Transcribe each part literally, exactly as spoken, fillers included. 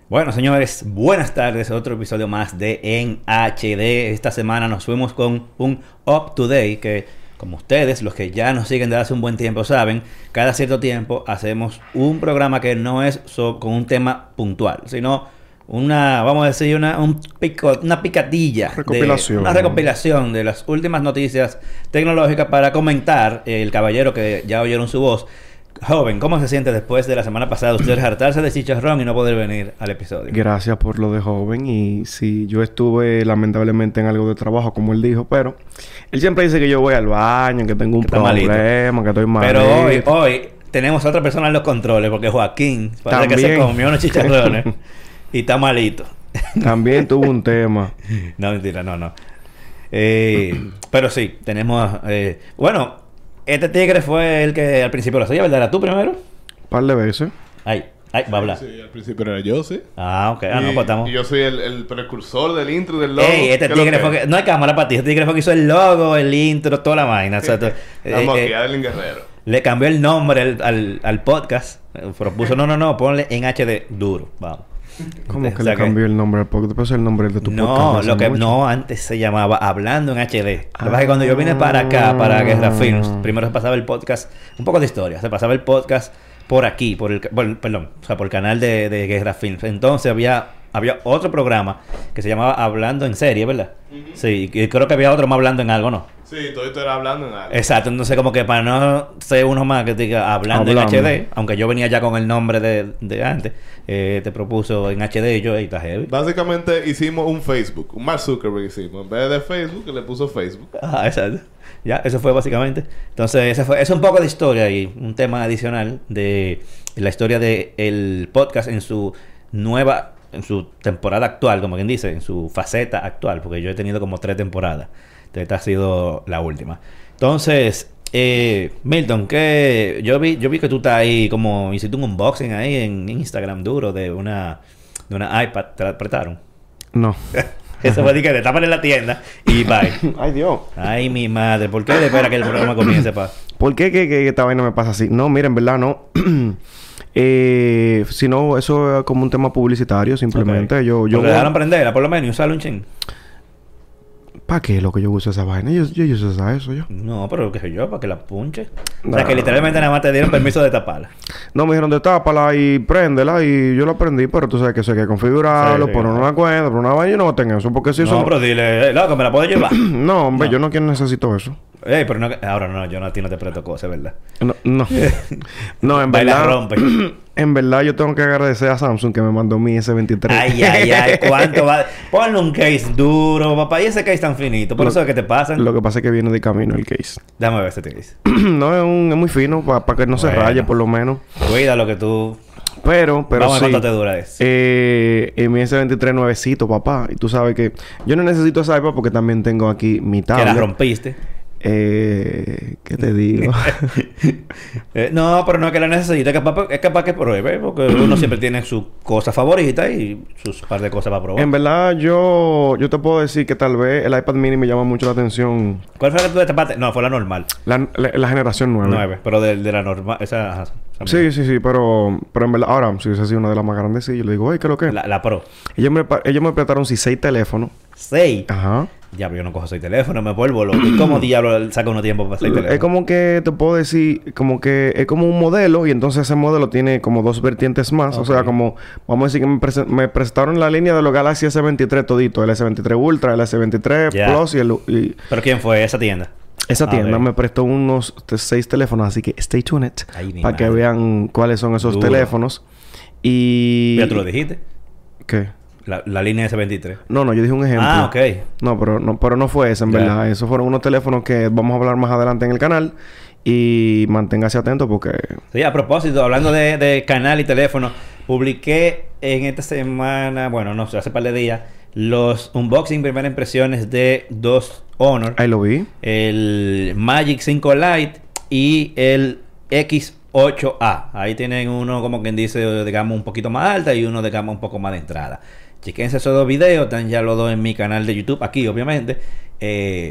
Bueno, señores, buenas tardes. Otro episodio más de En H D. Esta semana nos fuimos con un Up to Date que, como ustedes, los que ya nos siguen desde hace un buen tiempo, saben, cada cierto tiempo hacemos un programa que no es so- con un tema puntual, sino una, vamos a decir, una, un pico, una picadilla. Recopilación. De, una recopilación de las últimas noticias tecnológicas para comentar. El caballero que ya oyeron su voz. Joven, ¿cómo se siente después de la semana pasada usted hartarse de chicharrón y no poder venir al episodio? Gracias por lo de joven. Y sí, yo estuve lamentablemente en algo de trabajo, como él dijo, pero él siempre dice que yo voy al baño, que tengo un Que está malito. problema, que estoy mal. Pero hoy, hoy tenemos otra persona en los controles, porque Joaquín parece que se También. comió unos chicharrones y está malito. También tuvo un tema. No, mentira, no, no. Eh, pero sí, tenemos... Eh, bueno, este tigre fue el que al principio lo hacía, ¿verdad? ¿Era tú primero? Un par de veces. Ay, ay, va a hablar. Sí, al principio era yo, sí. Ah, ok. Ah, y, no, pues estamos... y yo soy el, el precursor del intro del logo. Ey, este ¿Qué es lo tigre que fue es? que... No hay cámara para ti. Este tigre fue que hizo el logo, el intro, toda la vaina. O sea, tú- Estamos eh, aquí, eh, Adelín Guerrero. le cambió el nombre al, al, al podcast. Eh, Propuso, no, no, no, ponle en H D duro. Vamos. ¿Cómo O que sea le cambió el nombre al podcast? Después el nombre de tu No, podcast. hace lo que mucho. no, antes se llamaba Hablando en H D. Lo que pasa es que cuando yo vine para acá, para Guerra Films, primero se pasaba el podcast, un poco de historia, se pasaba el podcast por aquí, por el, por- perdón, o sea, por el canal de, de Guerra Films. Entonces había, había otro programa que se llamaba Hablando en Serie, ¿verdad? Sí, y creo que había otro más hablando en algo, ¿no? Sí, todo esto era hablando en algo. Exacto, entonces como que para no ser uno más que diga hablando, Hablando. en H D, aunque yo venía ya con el nombre de, de antes, eh, te propuso en H D y yo, ahí está heavy. Básicamente hicimos un Facebook. Un Mark Zuckerberg hicimos. En vez de Facebook, le puso Facebook. Ah, exacto. Ya, eso fue básicamente. Entonces, ese fue, es un poco de historia y un tema adicional de la historia del podcast en su nueva, en su temporada actual, como quien dice, en su faceta actual, porque yo he tenido como tres temporadas. Esta ha sido la última. Entonces, eh, Milton, que yo vi, yo vi que tú estás ahí, como hiciste un unboxing ahí en Instagram duro de una, de una iPad. ¿Te la prestaron? No. Eso fue de que te tapan en la tienda y bye. Ay, Dios. Ay, mi madre, ¿por qué le espera que el programa comience, pa? ¿Por qué que, que esta vaina me pasa así? No, mira, en verdad no. eh, si no, eso es como un tema publicitario, simplemente. Ok. Yo, yo Pero te dejaron prenderla, por lo menos, y usarlo un ching. ¿Para qué es lo que yo uso esa vaina? Yo, yo, yo uso esa- eso yo. No, pero qué sé yo, para que la punche. O No. sea, que literalmente nada más te dieron permiso de taparla. No, me dijeron de tápala y préndela y yo la prendí, pero tú sabes que eso hay que configurarlo, Sí, sí, poner claro. una cuenta, poner una vaina y no tengo eso, porque si No, eso... pero dile, eh, loco, ¿me la puedo llevar? No, hombre, No. yo no quiero necesito eso. Ey, pero no, ahora no, yo no, a ti no te presto cosas, ¿verdad? No, no. No, en Baila verdad... rompe. En verdad yo tengo que agradecer a Samsung que me mandó mi S veintitrés. Ay, ay, ay, ¿cuánto va? Ponle un case duro, papá. Y ese case tan finito, por Lo- eso es que te pasan. Lo que pasa es que viene de camino el case. Déjame ver ese case. No, es, un, es muy fino, para que no se Bueno. raye por lo menos. Cuida lo que tú... Pero, pero Vamos a ver sí. cuánto te dura eso. Eh, en mi S veintitrés nuevecito, papá. Y tú sabes que yo no necesito esa iPad porque también tengo aquí mi Que la tablet. rompiste. Eh, ¿qué te digo? Eh, no, pero no es que la necesite, es capaz, es capaz que pruebe, porque uno siempre tiene su cosa favorita y sus par de cosas para probar. En verdad, yo, yo te puedo decir que tal vez el iPad mini me llama mucho la atención. ¿Cuál fue la que tú destapaste? No, fue la normal. La, la, la generación nueve. Nueve, pero de, de la normal, esa... ajá, esa Sí, sí, sí, pero, pero en verdad, ahora, si hubiese sido una de las más grandes, sí, yo le digo, oye, ¿qué es lo que es? La, la Pro. Ellos me, pa- ellos me prestaron sí, seis teléfonos. Seis. Ajá. Ya, pero yo no cojo seis teléfonos, me vuelvo loco. ¿Y cómo diablo saca uno tiempo para seis teléfonos? Es como que te puedo decir, como que es como un modelo y entonces ese modelo tiene como dos vertientes más. O sea, Ok. como, vamos a decir que me, prese- me prestaron la línea de los Galaxy S veintitrés todito. El S veintitrés Ultra, el S veintitrés Ya. Plus y el... y ¿Pero quién fue esa tienda? esa A tienda ver. me prestó unos t- seis teléfonos, así que stay tuned Ay, mi para que madre. vean cuáles son esos Duro. teléfonos. Y... Ya tú lo dijiste. ¿Qué? La, la línea S veintitrés. No, no, yo dije un ejemplo. Ah, ok. No, pero no, pero no fue ese, en Ya. verdad. Esos fueron unos teléfonos que vamos a hablar más adelante en el canal. Y manténgase atento porque... Sí, a propósito, hablando de, de canal y teléfono, publiqué en esta semana, bueno, no sé, hace par de días, los unboxing, primeras impresiones de dos Honor. Ahí lo vi. El Magic cinco Lite y el X ocho A. Ahí tienen uno, como quien dice, de gama un poquito más alta y uno de gama un poco más de entrada. Chequense esos dos videos, están ya los dos en mi canal de YouTube, aquí obviamente. Eh,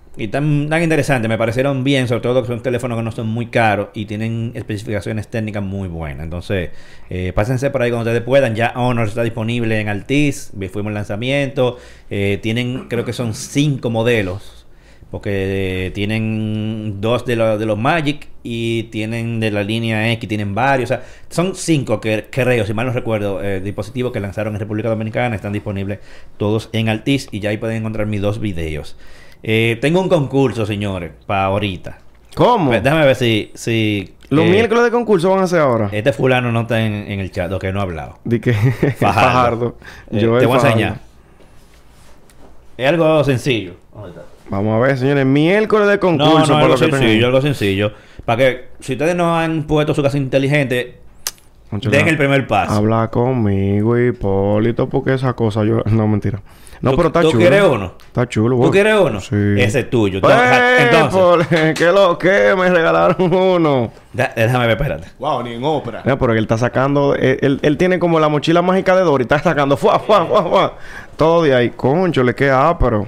Y tan, tan interesante, me parecieron bien, sobre todo que son teléfonos que no son muy caros y tienen especificaciones técnicas muy buenas. Entonces, eh, pásense por ahí cuando ustedes puedan. Ya Honor está disponible en Altis, fuimos al lanzamiento. Eh, tienen, creo que son cinco modelos, porque eh, tienen dos de, lo, de los Magic y tienen de la línea X, tienen varios. O sea, son cinco, que creo, si mal no recuerdo, eh, dispositivos que lanzaron en República Dominicana. Están disponibles todos en Altis y ya ahí pueden encontrar mis dos videos. Eh, tengo un concurso, señores, para ahorita. ¿Cómo? Pues, déjame ver si... si Los eh, miércoles de concurso van a ser ahora. Este fulano no está en, en el chat, lo que no ha hablado. Di que... Fajardo. Fajardo. Eh, Yo te voy a Fajardo. enseñar. Es algo sencillo. ¿Dónde está? Vamos a ver, señores. Miércoles de concurso. No, no, por algo lo que sencillo, tengo. algo sencillo. Para que, si ustedes no han puesto su casa inteligente, Concho, den no. el primer paso. Habla conmigo, Hipólito, porque esa cosa yo... No, mentira. No, ¿Tú- pero está tú chulo. quieres uno? Está chulo, ¿Tú güey. quieres uno? Sí. Ese es tuyo. Pues, Entonces, ¿qué lo que? Me regalaron uno. da- déjame ver, espérate. Wow, ni en ópera. No, pero él está sacando... Él, él, él tiene como la mochila mágica de Dory. Está sacando... Fuá, fuá, fuá, fuá. Todo de ahí. Concho, le queda ápero.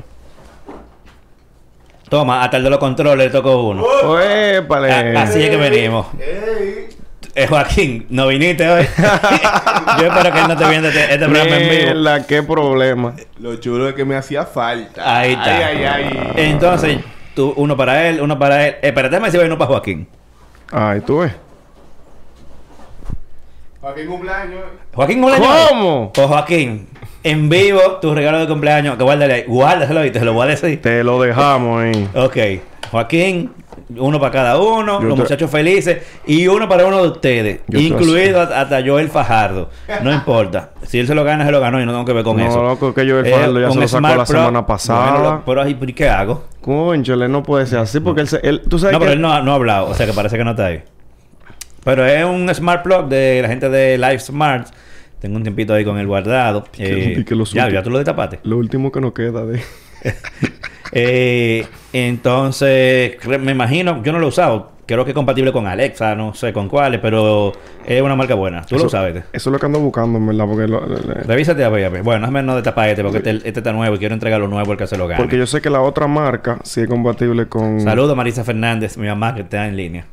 Toma, hasta el de los controles le tocó uno. Épale. A- así es que venimos. Eh, Joaquín, no viniste hoy. Yo espero que él no te viendo este, este programa en vivo. Mierda, qué problema. Lo chulo es que me hacía falta. Ahí está. Ay, ay, ay. Entonces, tú, uno para él, uno para él. Eh, espérate, déjame decir uno para Joaquín. Ay, tú ves. ¿Para qué cumpleaños? Joaquín, cumpleaños. ¿Cómo? Pues Joaquín, en vivo, tu regalo de cumpleaños, que guárdale ahí. Guárdaselo y te lo voy a decir. Te lo dejamos ahí. Ok, Joaquín, uno para cada uno, Yo los te- muchachos felices, y uno para uno de ustedes, Yo te- incluido hasta, hasta Joel Fajardo. No importa. Si él se lo gana, se lo ganó y no tengo que ver con No, eso. loco, que Joel Eh, Fajardo ya un se lo sacó Smart la Plug, semana pasada. bueno, lo- pero ahí, ¿y qué hago? Conchole, no puede ser así porque él, se- él tú sabes No, que... pero él no, no ha hablado, o sea que parece que no está ahí. Pero es un Smart Plug de la gente de Live Smart. Tengo un tiempito ahí con el guardado. Que- Eh, que lo ya, suelto. ya tú lo destapaste. Lo último que nos queda de... Eh, entonces, cre- me imagino, yo no lo he usado. Creo que es compatible con Alexa, no sé con cuáles, pero es una marca buena. Tú eso, lo sabes. Eso es lo que ando buscando, en verdad, porque... Lo, le- le- Revísate a ver, a ver. Bueno, déjame no destapar este porque este, este está nuevo y quiero entregar lo nuevo al que se lo gane. porque yo sé que la otra marca sí es compatible con... Saludos, Marisa Fernández, mi mamá que está en línea.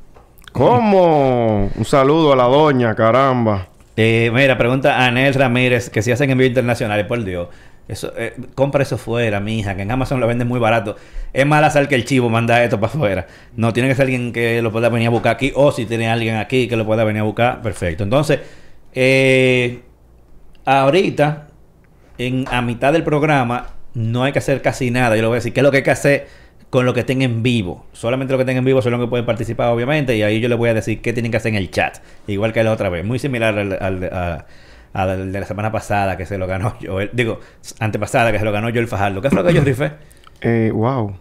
¿Cómo? Un saludo a la doña, caramba. Eh, mira, pregunta a Anel Ramírez que si hacen envíos internacionales, por Dios. Eso, eh, compra eso fuera, mija, que en Amazon lo venden muy barato. Es más azar que el chivo manda esto para afuera. No, tiene que ser alguien que lo pueda venir a buscar aquí, o si tiene alguien aquí que lo pueda venir a buscar, perfecto. Entonces, eh, ahorita, en, a mitad del programa, no hay que hacer casi nada. Yo le voy a decir qué es lo que hay que hacer con lo que estén en vivo. Solamente lo que estén en vivo son los que pueden participar, obviamente, y ahí yo les voy a decir qué tienen que hacer en el chat. Igual que la otra vez. Muy similar al, al, a- al de la semana pasada que se lo ganó yo. Digo, antepasada que se lo ganó yo el Fajardo. ¿Qué fue lo que yo rifé? Eh, wow.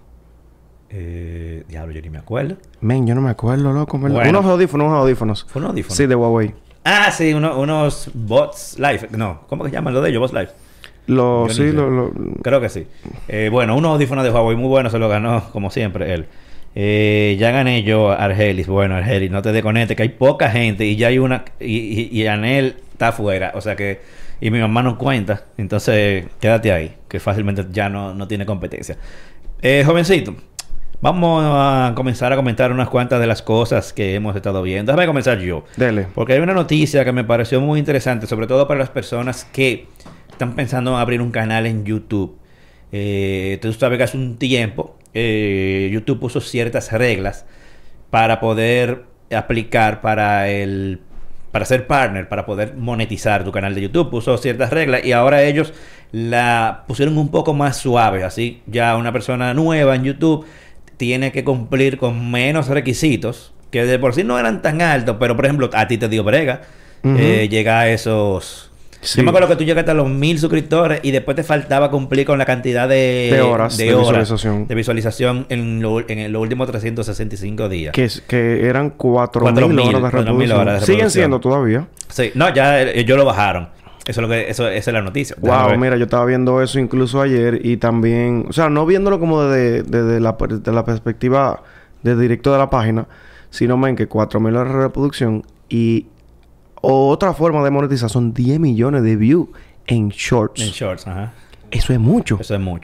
Eh, diablo, yo ni me acuerdo. Men, yo no me acuerdo, loco. ¿Verdad? Bueno. Unos audífonos, unos audífonos. ¿Fue un audífono? Sí, de Huawei. Ah, sí, uno- unos bots live. No, ¿cómo que se llaman lo de ellos? Bots live. Lo, Yo sí, ni sé. lo, lo... Creo que sí. Eh, bueno, unos audífonos de Huawei muy buenos, se lo ganó, como siempre, él. Eh, ya gané yo a Argelis. Bueno, Argelis, no te desconectes, que hay poca gente y ya hay una. Y, y, y Anel está afuera, o sea que. Y mi mamá no cuenta, entonces quédate ahí, que fácilmente ya no, no tiene competencia. Eh, jovencito, vamos a comenzar a comentar unas cuantas de las cosas que hemos estado viendo. Déjame comenzar yo. Dele. Porque hay una noticia que me pareció muy interesante, sobre todo para las personas que están pensando en abrir un canal en YouTube. Eh, tú sabes que hace un tiempo eh, YouTube puso ciertas reglas para poder aplicar para el para ser partner, para poder monetizar tu canal de YouTube. Puso ciertas reglas y ahora ellos la pusieron un poco más suave. Así ya una persona nueva en YouTube tiene que cumplir con menos requisitos, que de por sí no eran tan altos, pero por ejemplo a ti te dio brega. Ujú. eh, llega a esos... Sí. Yo me acuerdo que tú llegaste a los mil suscriptores y después te faltaba cumplir con la cantidad de, De horas de visualización. de visualización en, lo- en los últimos trescientos sesenta y cinco días. Que, es- que eran cuatro Cuatro mil mil, horas de cuatro mil reproducción. horas de Siguen reproducción. siendo todavía. Sí, no, ya eh, ellos lo bajaron. Eso es lo que, eso, esa es la noticia. Déjame Wow, ver. mira, yo estaba viendo eso incluso ayer y también, o sea, no viéndolo como desde de, de la, per- de la perspectiva de directo de la página, sino men que cuatro mil horas de reproducción y otra forma de monetizar son diez millones de views en shorts. En shorts, ajá. Eso es mucho. Eso es mucho.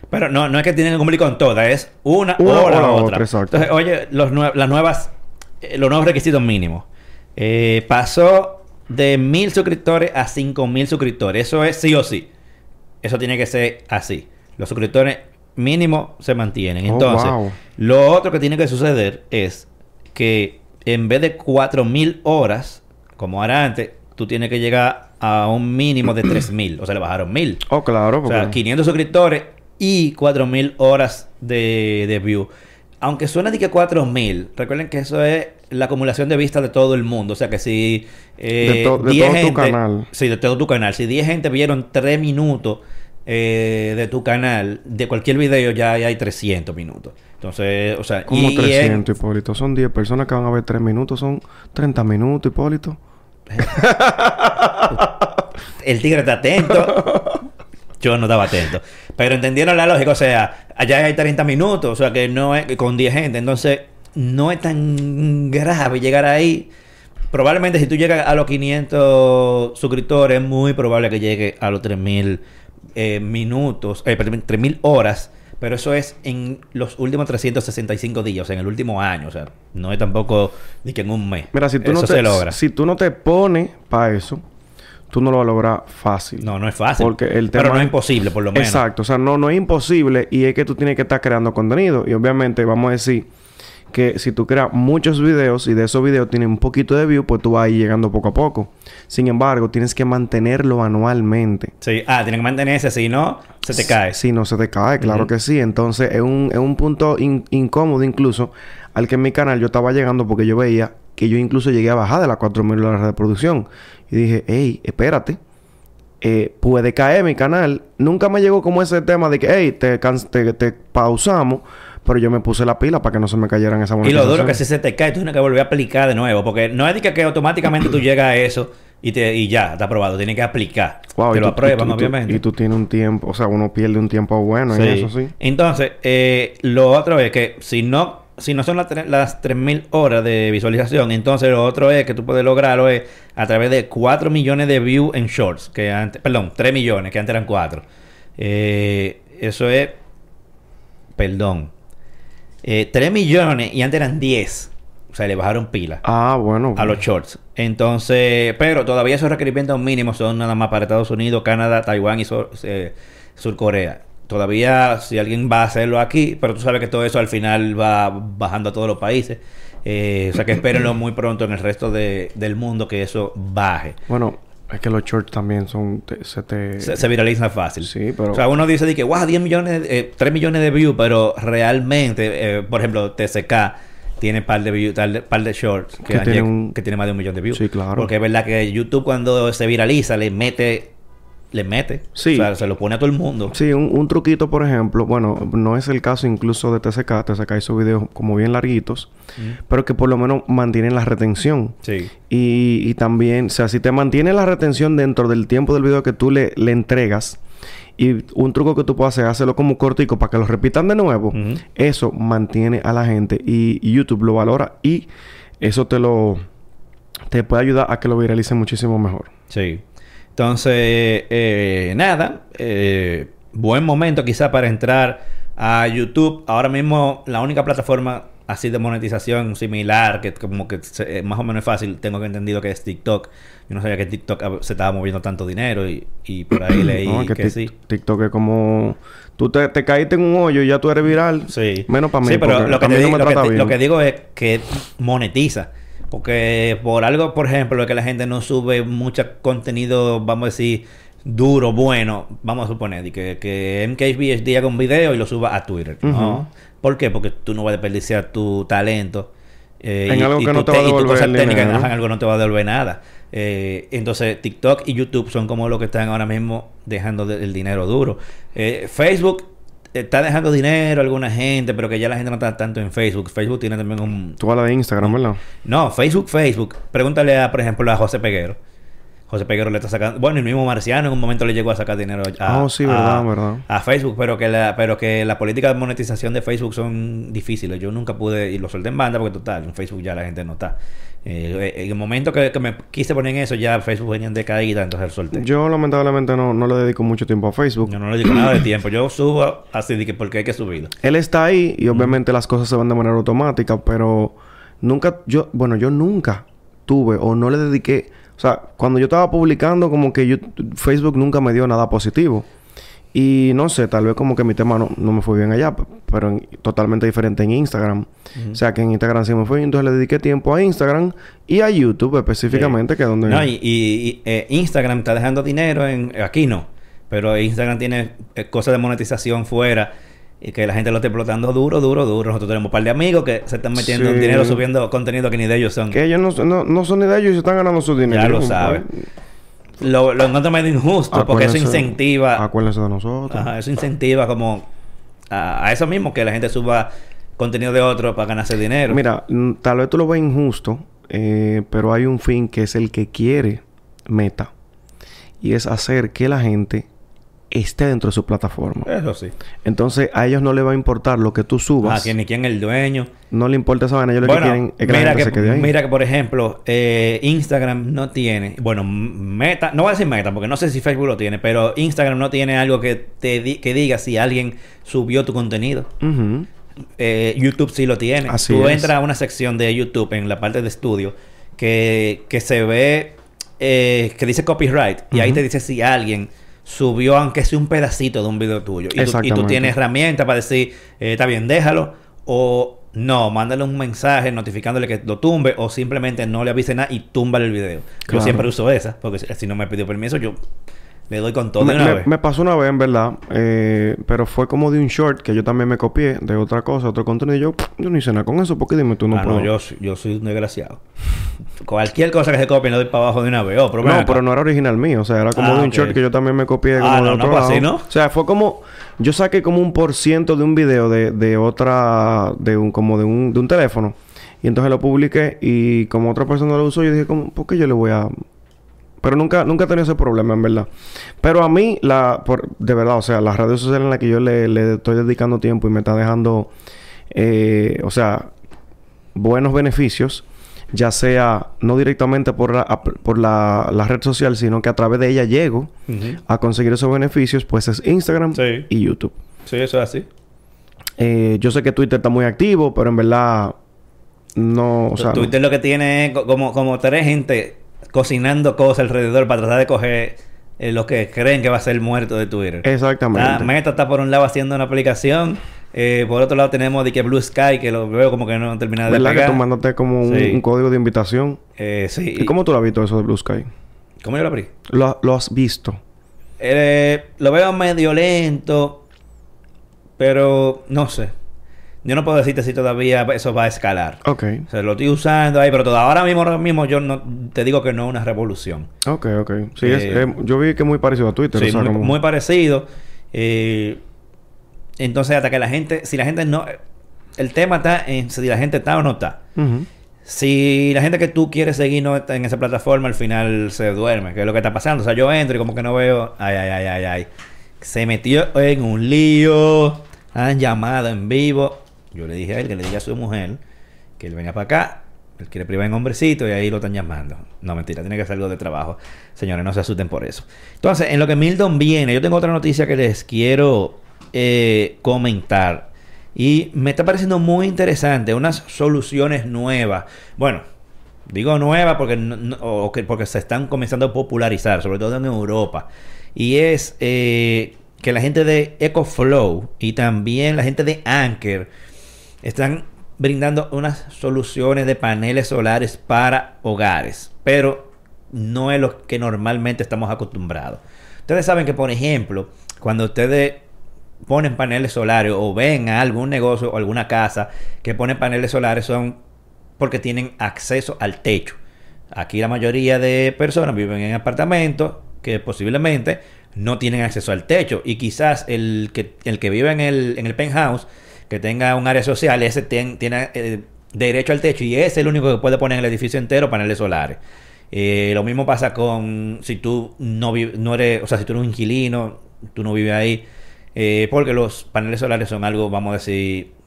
Pero no, no es que tienen que cumplir con todas, es una, Una o la o la otra. otra, exacto. Entonces, oye, los nue- las nuevas, eh, los nuevos requisitos mínimos. Eh, pasó de mil suscriptores a cinco mil suscriptores. Eso es sí o sí. Eso tiene que ser así. Los suscriptores mínimos se mantienen. Oh, Entonces, wow. lo otro que tiene que suceder es que en vez de cuatro mil horas, como era antes, tú tienes que llegar a un mínimo de tres mil. O sea, le bajaron mil. Oh, claro. O Porque... sea, quinientos suscriptores y cuatro mil horas de, de view. Aunque suena de que cuatro mil, recuerden que eso es la acumulación de vistas de todo el mundo. O sea, que si eh, De to- de diez todo tu gente, canal. Sí, de todo tu canal. Si diez gente vieron tres minutos eh, de tu canal, de cualquier video ya hay trescientos minutos. Entonces, o sea... Como y- y es- trescientos, Hipólito. Son diez personas que van a ver tres minutos. Son treinta minutos, Hipólito. El tigre está atento. Yo no estaba atento. Pero entendieron la lógica. O sea, allá hay treinta minutos. O sea, que no es con diez gente. Entonces, no es tan grave llegar ahí. Probablemente si tú llegas a los quinientos suscriptores, es muy probable que llegue a los tres mil eh, minutos. Eh, perdón, tres mil horas. Pero eso es en los últimos trescientos sesenta y cinco días. O sea, en el último año. O sea, no es tampoco de que en un mes. Mira, si tú, eso no se te, logra. si tú no te pones para eso, tú no lo vas a lograr fácil. No, no es fácil. Porque el tema Pero no es es- imposible, por lo menos. Exacto. O sea, no, no es imposible y es que tú tienes que estar creando contenido. Y obviamente vamos a decir que si tú creas muchos videos y de esos videos tienen un poquito de view, pues tú vas a ir llegando poco a poco. Sin embargo, tienes que mantenerlo anualmente. Sí. Ah, tiene que mantenerse. Si no, se te cae. Si no se te cae, claro Ujú. que sí. Entonces, es un, es un punto in- incómodo incluso al que en mi canal yo estaba llegando porque yo veía que yo incluso llegué a bajar de las cuatro mil dólares de reproducción. Y dije, hey, espérate. Eh, puede caer mi canal. Nunca me llegó como ese tema de que, hey, te, can- te, te pausamos. Pero yo me puse la pila para que no se me cayeran esa Y lo monetización. duro que si se te cae, tú tienes que volver a aplicar de nuevo. Porque no es de que, que automáticamente tú llegas a eso y, te, y ya, está aprobado. Tienes que aplicar. Wow, te y lo tú- aprueban, y tú- y tú- obviamente. Y tú tienes un tiempo... O sea, uno pierde un tiempo bueno en Sí. eso, sí. Entonces, eh, lo otro es que si no, si no son las, tre- las tres mil horas de visualización, entonces lo otro es que tú puedes lograrlo es a través de cuatro millones de views en shorts. Que antes, perdón, tres millones, que antes eran cuatro. Eh, eso es... Perdón. Eh, tres millones y antes eran diez. O sea, le bajaron pila Ah, bueno. a los shorts. Entonces, pero todavía esos requerimientos mínimos son nada más para Estados Unidos, Canadá, Taiwán y Sur, eh, Sur Corea. Todavía, si alguien va a hacerlo aquí, pero tú sabes que todo eso al final va bajando a todos los países. Eh, o sea, que espérenlo muy pronto en el resto de, del mundo que eso baje. Bueno, es que los shorts también son... te- se te... Se, se viraliza fácil. Sí, pero... O sea, uno dice de que, wow, diez millones, eh, tres millones de views, pero realmente, eh, por ejemplo, T C K tiene par de views, tal- par de shorts que, Que han tiene lleg- un- que tiene más de un millón de views. Sí, claro. Porque es verdad que YouTube cuando se viraliza le mete, le mete. Sí. O sea, se lo pone a todo el mundo. Sí, un, un truquito, por ejemplo, bueno, no es el caso incluso de T C K. T C K hizo videos como bien larguitos, Mm. pero que por lo menos mantienen la retención. Sí. Y, y también, o sea, si te mantiene la retención dentro del tiempo del video que tú le, le entregas, y un truco que tú puedes hacer, hacerlo como cortico para que lo repitan de nuevo, Ujú. eso mantiene a la gente y, y YouTube lo valora y eso te lo te puede ayudar a que lo viralice muchísimo mejor. Sí. Entonces, eh, nada. eh, buen momento quizá para entrar a YouTube. Ahora mismo la única plataforma así de monetización similar, que como que se- eh, más o menos es fácil, tengo que entendido que es TikTok. Yo no sabía que TikTok a- se estaba moviendo tanto dinero y, y por ahí leí No, que, que tic- sí. TikTok es como... Tú te, te caíste en un hoyo y ya tú eres viral. Sí. Menos para mí. Sí, pero porque lo que, a mí te no digo, me lo, que trata te- bien. lo que digo es que monetiza. Porque por algo, por ejemplo, es que la gente no sube mucho contenido, vamos a decir, duro, bueno, vamos a suponer, y que, que M K B H D haga un video y lo suba a Twitter, ¿no? Ujú. ¿Por qué? Porque tú no vas a desperdiciar tu talento. eh, En y, algo y que tu no te va a te- y tu devolver cosa el técnica en dinero. ajá, en algo que no te va a devolver nada. Eh, entonces, TikTok y YouTube son como los que están ahora mismo dejando de- el dinero duro. Eh, Facebook está dejando dinero a alguna gente, pero que ya la gente no está tanto en Facebook. Facebook tiene también un... Tú hablas de Instagram, ¿verdad? No, Facebook, Facebook. Pregúntale, a, por ejemplo, a José Peguero. José Peguero le está sacando... Bueno, el mismo Marciano en un momento le llegó a sacar dinero a, Oh, sí, a- verdad, verdad. a Facebook, pero que la pero que la política de monetización de Facebook son difíciles. Yo nunca pude... Y lo solté en banda porque, total, en Facebook ya la gente no está. Eh, en el momento que, que me quise poner en eso, ya Facebook venía en decaída, entonces solté. Yo lamentablemente no, no le dedico mucho tiempo a Facebook. Yo no le digo nada de tiempo. Yo subo así de que porque hay que subirlo. Él está ahí y obviamente las cosas se van de manera automática, pero nunca, yo, bueno, yo nunca tuve o no le dediqué, o sea, cuando yo estaba publicando como que yo, Facebook nunca me dio nada positivo. Y no sé, tal vez como que mi tema no, no me fue bien allá, pero en, totalmente diferente en Instagram. Uh-huh. O sea, que en Instagram sí me fue. Entonces le dediqué tiempo a Instagram y a YouTube específicamente, sí. que es donde... No, y, y, y eh, Instagram está dejando dinero en... Aquí no. Pero Instagram tiene eh, cosas de monetización fuera y que la gente lo está explotando duro, duro, duro. Nosotros tenemos un par de amigos que se están metiendo sí. dinero subiendo contenido que ni de ellos son. Que ellos no, no, no son ni de ellos y se están ganando su dinero. Ya lo sabes. Lo, lo encuentro medio injusto porque eso incentiva... Acuérdense de nosotros. Ajá, eso incentiva como a, a eso mismo, que la gente suba contenido de otro para ganarse dinero. Mira, tal vez tú lo ves injusto, eh, pero hay un fin que es el que quiere Meta. Y es hacer que la gente esté dentro de su plataforma. Eso sí. Entonces, a ellos no les va a importar lo que tú subas. Ah, quién ni quién es el dueño. No le importa esa vaina. Ellos bueno, lo que quieren es que la gente que, se quede ahí. Mira que, por ejemplo, eh, Instagram no tiene... Bueno, Meta... No voy a decir Meta porque no sé si Facebook lo tiene. Pero Instagram no tiene algo que te di, que diga si alguien subió tu contenido. Uh-huh. eh, YouTube sí lo tiene. Así Tú es. entras a una sección de YouTube en la parte de estudio que, que se ve... Eh, que dice copyright. Uh-huh. Y ahí te dice si alguien... subió aunque sea un pedacito de un video tuyo. Y tú, y tú tienes herramientas para decir, eh, está bien, déjalo. O no, mándale un mensaje notificándole que lo tumbe. O simplemente no le avise nada y túmbale el video. Claro. Yo siempre uso esa. Porque si, si no me pidió permiso, yo le doy con todo me, de una me, vez. Me pasó una vez, en verdad. Eh, pero fue como de un short que yo también me copié. De otra cosa, otro contenido. Y yo, yo no hice nada con eso. Porque dime tú, no ah, puedo. No, yo, yo soy un desgraciado. Cualquier cosa que se copie le doy para abajo de una vez. Oh, pero no, acá. pero no era original mío. O sea, era como ah, de un okay. short que yo también me copié. Como ah, de no, otro no, lado. así, ¿no? O sea, fue como... Yo saqué como un por ciento de un video de, de otra... De un... Como de un... De un teléfono. Y entonces lo publiqué. Y como otra persona lo usó, yo dije como... ¿Por qué yo le voy a...? Pero nunca... Nunca he tenido ese problema, en verdad. Pero a mí... la por, De verdad, o sea... Las redes sociales en las que yo le, le estoy dedicando tiempo... Y me está dejando... Eh, o sea... Buenos beneficios... Ya sea no directamente por la, a, por la, la red social, sino que a través de ella llego uh-huh. a conseguir esos beneficios, pues es Instagram sí. y YouTube. Sí, eso es así. Eh, yo sé que Twitter está muy activo, pero en verdad no... O sea, Twitter no. Lo que tiene es como, como tres gente cocinando cosas alrededor para tratar de coger eh, lo que creen que va a ser el muerto de Twitter. Exactamente. Ah, Meta está por un lado haciendo una aplicación... Eh, por otro lado tenemos de que Blue Sky, que lo veo como que no termina de ¿verdad pegar. que tú mandaste como un, sí. un código de invitación? Eh, sí. ¿Y cómo tú lo has visto eso de Blue Sky? ¿Cómo yo lo abrí? ¿Lo, lo has visto? Eh, lo veo medio lento, pero no sé. Yo no puedo decirte si todavía eso va a escalar. Ok. O sea, lo estoy usando ahí, pero todavía ahora mismo, ahora mismo yo no te digo que no es una revolución. Ok, ok. Sí, eh, es, eh, yo vi que es muy parecido a Twitter. Sí, o sea, muy, como... muy parecido. Eh... Entonces, hasta que la gente... Si la gente no... El tema está en si la gente está o no está. Uh-huh. Si la gente que tú quieres seguir no está en esa plataforma, al final se duerme. Que es lo que está pasando. O sea, yo entro y como que no veo... Ay, ay, ay, ay, ay. Se metió en un lío. Han llamado en vivo. Yo le dije a él que le diga a su mujer que él venga para acá. Él quiere privar en hombrecito y ahí lo están llamando. No, mentira. Tiene que hacer algo de trabajo. Señores, no se asusten por eso. Entonces, en lo que Milton viene... Yo tengo otra noticia que les quiero... Eh, comentar y me está pareciendo muy interesante unas soluciones nuevas, bueno, digo nuevas porque no, no, o que, porque se están comenzando a popularizar, sobre todo en Europa, y es eh, que la gente de EcoFlow y también la gente de Anker están brindando unas soluciones de paneles solares para hogares, pero no es lo que normalmente estamos acostumbrados. Ustedes saben que, por ejemplo, cuando ustedes ponen paneles solares o ven a algún negocio o alguna casa que pone paneles solares, son porque tienen acceso al techo. Aquí la mayoría de personas viven en apartamentos que posiblemente no tienen acceso al techo, y quizás el que el que vive en el, en el penthouse, que tenga un área social, ese ten, tiene eh, derecho al techo, y es el único que puede poner en el edificio entero paneles solares. Eh, lo mismo pasa con si tú no, no eres, o sea, si tú eres un inquilino, tú no vives ahí. Eh, porque los paneles solares son algo, vamos a decir,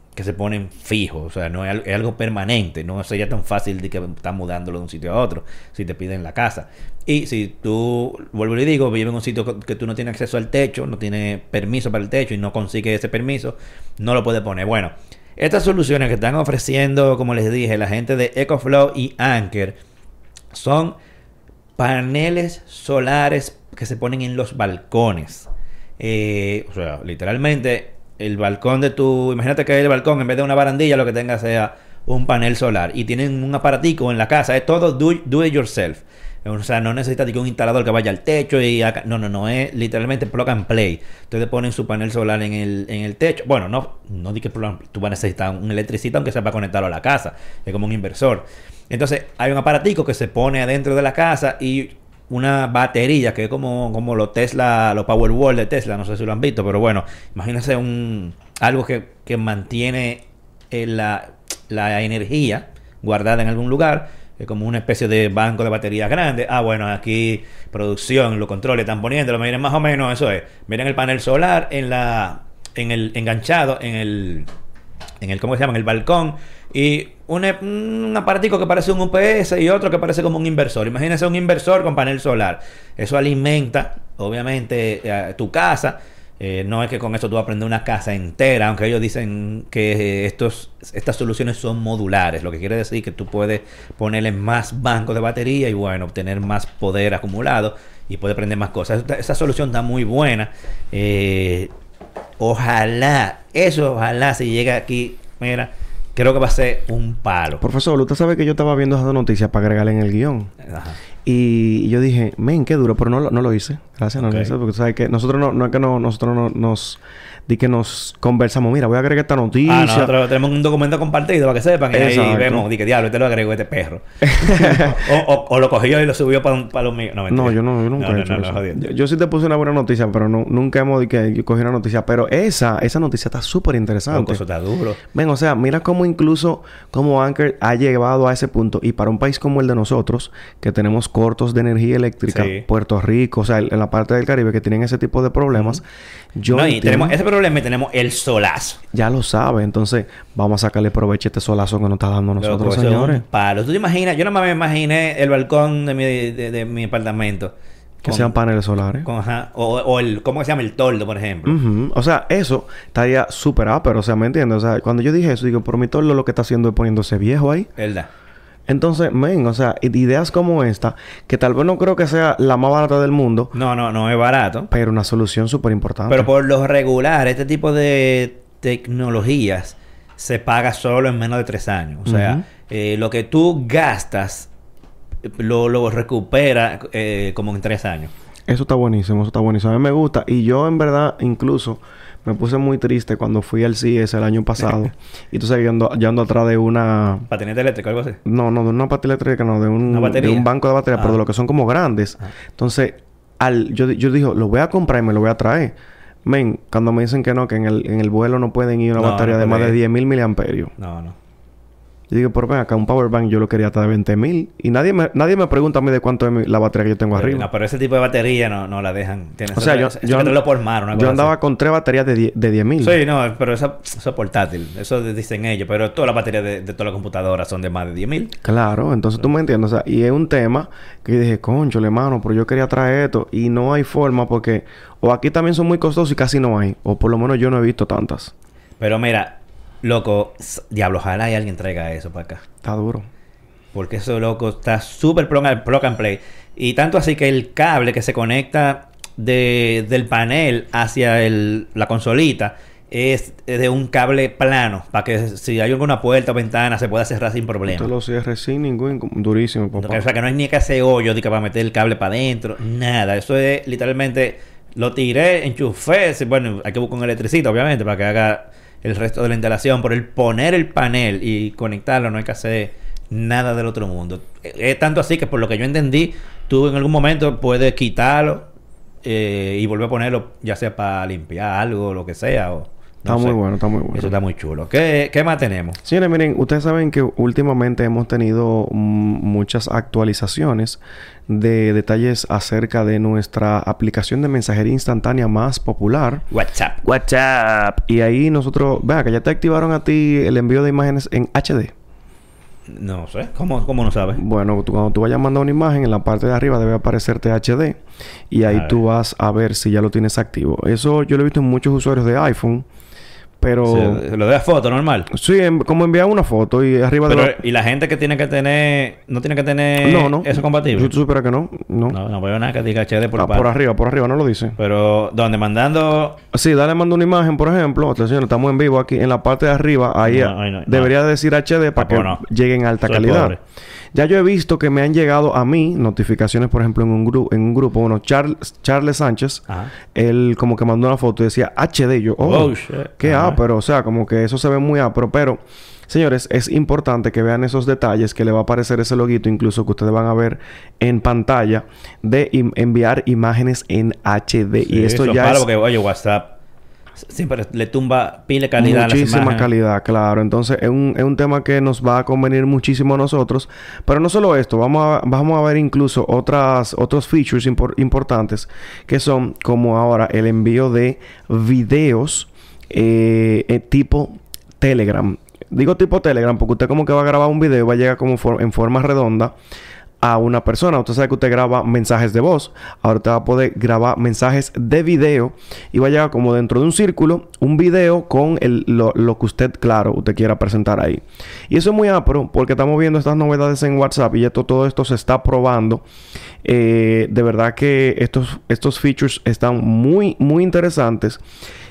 que se ponen fijos, o sea, no es, es algo permanente, no sería tan fácil de que estás mudándolo de un sitio a otro, si te piden la casa. Y si tú, vuelvo y digo, vives en un sitio que tú no tienes acceso al techo, no tienes permiso para el techo y no consigues ese permiso, no lo puedes poner. Bueno, estas soluciones que están ofreciendo, como les dije, la gente de EcoFlow y Anker, son paneles solares que se ponen en los balcones. Eh, o sea, literalmente el balcón de tu... Imagínate que el balcón, en vez de una barandilla, lo que tenga sea un panel solar. Y tienen un aparatico en la casa. Es todo do, do it yourself. O sea, no necesitas un instalador que vaya al techo y acá. No, no, no. Es literalmente plug and play. Entonces ponen su panel solar en el, en el techo. Bueno, no, no di que plug and play. Tú vas a necesitar un electricista aunque sea para conectarlo a la casa. Es como un inversor. Entonces hay un aparatico que se pone adentro de la casa y una batería que es como, como los Tesla, los Powerwall de Tesla, no sé si lo han visto, pero bueno, imagínense un algo que, que mantiene eh, la, la energía guardada en algún lugar, es como una especie de banco de baterías grande. Ah, bueno, aquí producción, los controles están poniéndolo, miren más o menos eso es. Miren el panel solar en la en el enganchado en el en el ¿cómo se llama? En el balcón. Y un, un aparatico que parece un U P S y otro que parece como un inversor. Imagínense un inversor con panel solar. Eso alimenta, obviamente, eh, tu casa. Eh, no es que con eso tú aprendes una casa entera, aunque ellos dicen que estos, estas soluciones son modulares, lo que quiere decir que tú puedes ponerle más bancos de batería y bueno, obtener más poder acumulado y puedes prender más cosas. Esta, esa solución está muy buena. Eh, ojalá, eso ojalá si llega aquí, mira, creo que va a ser un palo. Profesor, usted sabe que yo estaba viendo esas noticias para agregarle en el guión. Ajá. Y yo dije, men, qué duro, pero no, lo- no lo hice. Gracias, no Ok. lo hice. Porque tú sabes que nosotros no, no es que no, nosotros no, nos... Di que nos conversamos. Mira, voy a agregar esta noticia. Ah, nosotros tenemos un documento compartido para que sepan. Y Exacto. ahí vemos, di que diablo, este lo agregó este perro. o, o, o lo cogió y lo subió para, para los míos. No, mentira. No, yo no, yo nunca no, he no, hecho no, no, eso. jodiendo. yo, yo sí te puse una buena noticia, pero no, nunca hemos di que yo cogí una noticia. Pero esa, esa noticia está súper interesante. Loco, eso está duro. Ven, o sea, mira cómo incluso como Anker ha llegado a ese punto. Y para un país como el de nosotros, que tenemos cortos de energía eléctrica, Sí. Puerto Rico, o sea, en la parte del Caribe que tienen ese tipo de problemas, yo no, y entiendo- tenemos ese problema y tenemos el solazo. ya lo sabe. Entonces, vamos a sacarle provecho a este solazo que nos está dando a nosotros, Loco, eso es señores. un palo. ¿Tú te imaginas? Yo no me imaginé el balcón de mi, de, de mi apartamento. Que con- sean paneles solares. con, ajá, o, o el, ¿cómo se llama? El toldo, por ejemplo. Ujú. O sea, eso estaría súper pero o sea, ¿me entiendes? O sea, cuando yo dije eso, digo, por mi torlo lo que está haciendo es poniéndose viejo ahí. ¿Verdad? Entonces, men, o sea, i- ideas como esta, que tal vez no creo que sea la más barata del mundo, No, no, no es barato. pero una solución súper importante. Pero por lo regular, este tipo de tecnologías se paga solo en menos de tres años. O sea, Ujú. eh, lo que tú gastas lo, lo recupera eh, como en tres años. Eso está buenísimo, eso está buenísimo. A mí me gusta. Y yo, en verdad, incluso me puse muy triste cuando fui al C E S el año pasado. Y tú sabes, yo ando, yo ando atrás de una... Patinete eléctrico, algo así. No, no, de una pastilla eléctrica, no, de un, ¿Una de batería? un banco de batería, Ah. pero de lo que son como grandes. Ah. Entonces, al, yo, yo digo, lo voy a comprar y me lo voy a traer. Men, cuando me dicen que no, que en el, en el vuelo no pueden ir una No, batería no de más puede. de diez mil miliamperios. No, no. Yo digo, pero ven acá, un power bank yo lo quería hasta de veinte mil. Y nadie me, nadie me pregunta a mí de cuánto es mi- la batería que yo tengo Pero, arriba. no, pero ese tipo de batería no, no la dejan. Tienes O sea, yo, eso, yo, eso que te lo por mar, una yo cosa andaba así. con tres baterías de die- de diez mil. Sí, no, pero eso, eso es portátil. Eso dicen ellos. Pero todas las baterías de, de todas las computadoras son de más de diez mil. Claro, entonces tú me entiendes. O sea, y es un tema que yo dije, concho, mano, pero yo quería traer esto. Y no hay forma porque o aquí también son muy costosos y casi no hay. O por lo menos yo no he visto tantas. Pero mira, loco, s- diablo, ojalá y alguien traiga eso para acá. Está duro. Porque eso, loco, está súper plug and plug and play. Y tanto así que el cable que se conecta de, del panel hacia el, la consolita es de un cable plano. Para que si hay alguna puerta o ventana se pueda cerrar sin problema. Esto lo cierre sin ningún... Durísimo, papá. O sea, que no hay ni que hacer hoyo de que para meter el cable para adentro. Nada. Eso es literalmente... Lo tiré, enchufé. sí, Bueno, hay que buscar un electricista, obviamente, para que haga el resto de la instalación. Pero el poner el panel y conectarlo no hay que hacer nada del otro mundo. Es es tanto así que por lo que yo entendí, tú en algún momento puedes quitarlo eh, y volver a ponerlo, ya sea para limpiar algo, lo que sea, o Está No muy sé. bueno, está muy bueno. Eso está muy chulo. ¿Qué, qué más tenemos? Señores, miren, ustedes saben que últimamente hemos tenido mm, muchas actualizaciones de detalles acerca de nuestra aplicación de mensajería instantánea más popular, WhatsApp. WhatsApp. Y ahí nosotros, vea que ya te activaron a ti el envío de imágenes en H D. No sé. ¿Cómo, cómo no sabes? Bueno, tú- cuando tú vayas a mandar una imagen, en la parte de arriba debe aparecerte H D. Y ahí A tú ver. vas a ver si ya lo tienes activo. Eso yo lo he visto en muchos usuarios de iPhone. Pero... Se- lo de la foto, normal. Sí, en- como enviar una foto y arriba Pero, de la... y la gente que tiene que tener... No tiene que tener... No, no. Eso compatible. Yo supera que no. No. No, no veo nada que diga H D por Ah, parte. por arriba, por arriba, no lo dice. Pero, ¿dónde? Mandando... Sí, dale, mando una imagen, por ejemplo. Atención, estamos en vivo aquí. En la parte de arriba, ahí No, ahí no, debería decir H D para Ah, que pues no. lleguen a alta Soy calidad. pobre. Ya yo he visto que me han llegado a mí notificaciones, por ejemplo, en un grupo, en un grupo, bueno, Charles, Charles Sánchez, Ajá. él como que mandó una foto y decía H D. Yo, oh, Oh, shit. qué Ajá. ápero. O sea, como que eso se ve muy ápero. Pero, señores, es importante que vean esos detalles, que le va a aparecer ese loguito, incluso que ustedes van a ver en pantalla, de im- enviar imágenes en H D. Sí, y esto eso ya palo es... porque, oye, WhatsApp siempre le tumba pile de calidad a las Muchísima imágenes. calidad, claro. Entonces, es un, es un tema que nos va a convenir muchísimo a nosotros. Pero no solo esto, vamos a, vamos a ver incluso otras, otros features impor- importantes que son como ahora el envío de videos eh, eh, tipo Telegram. Digo tipo Telegram porque usted como que va a grabar un video y va a llegar como for- en forma redonda a una persona. Usted sabe que usted graba mensajes de voz. Ahora usted va a poder grabar mensajes de video y va a llegar como dentro de un círculo un video con el, lo, lo que usted, claro, usted quiera presentar ahí. Y eso es muy apro porque estamos viendo estas novedades en WhatsApp y esto, todo esto se está probando. Eh, de verdad que estos, estos features están muy, muy interesantes.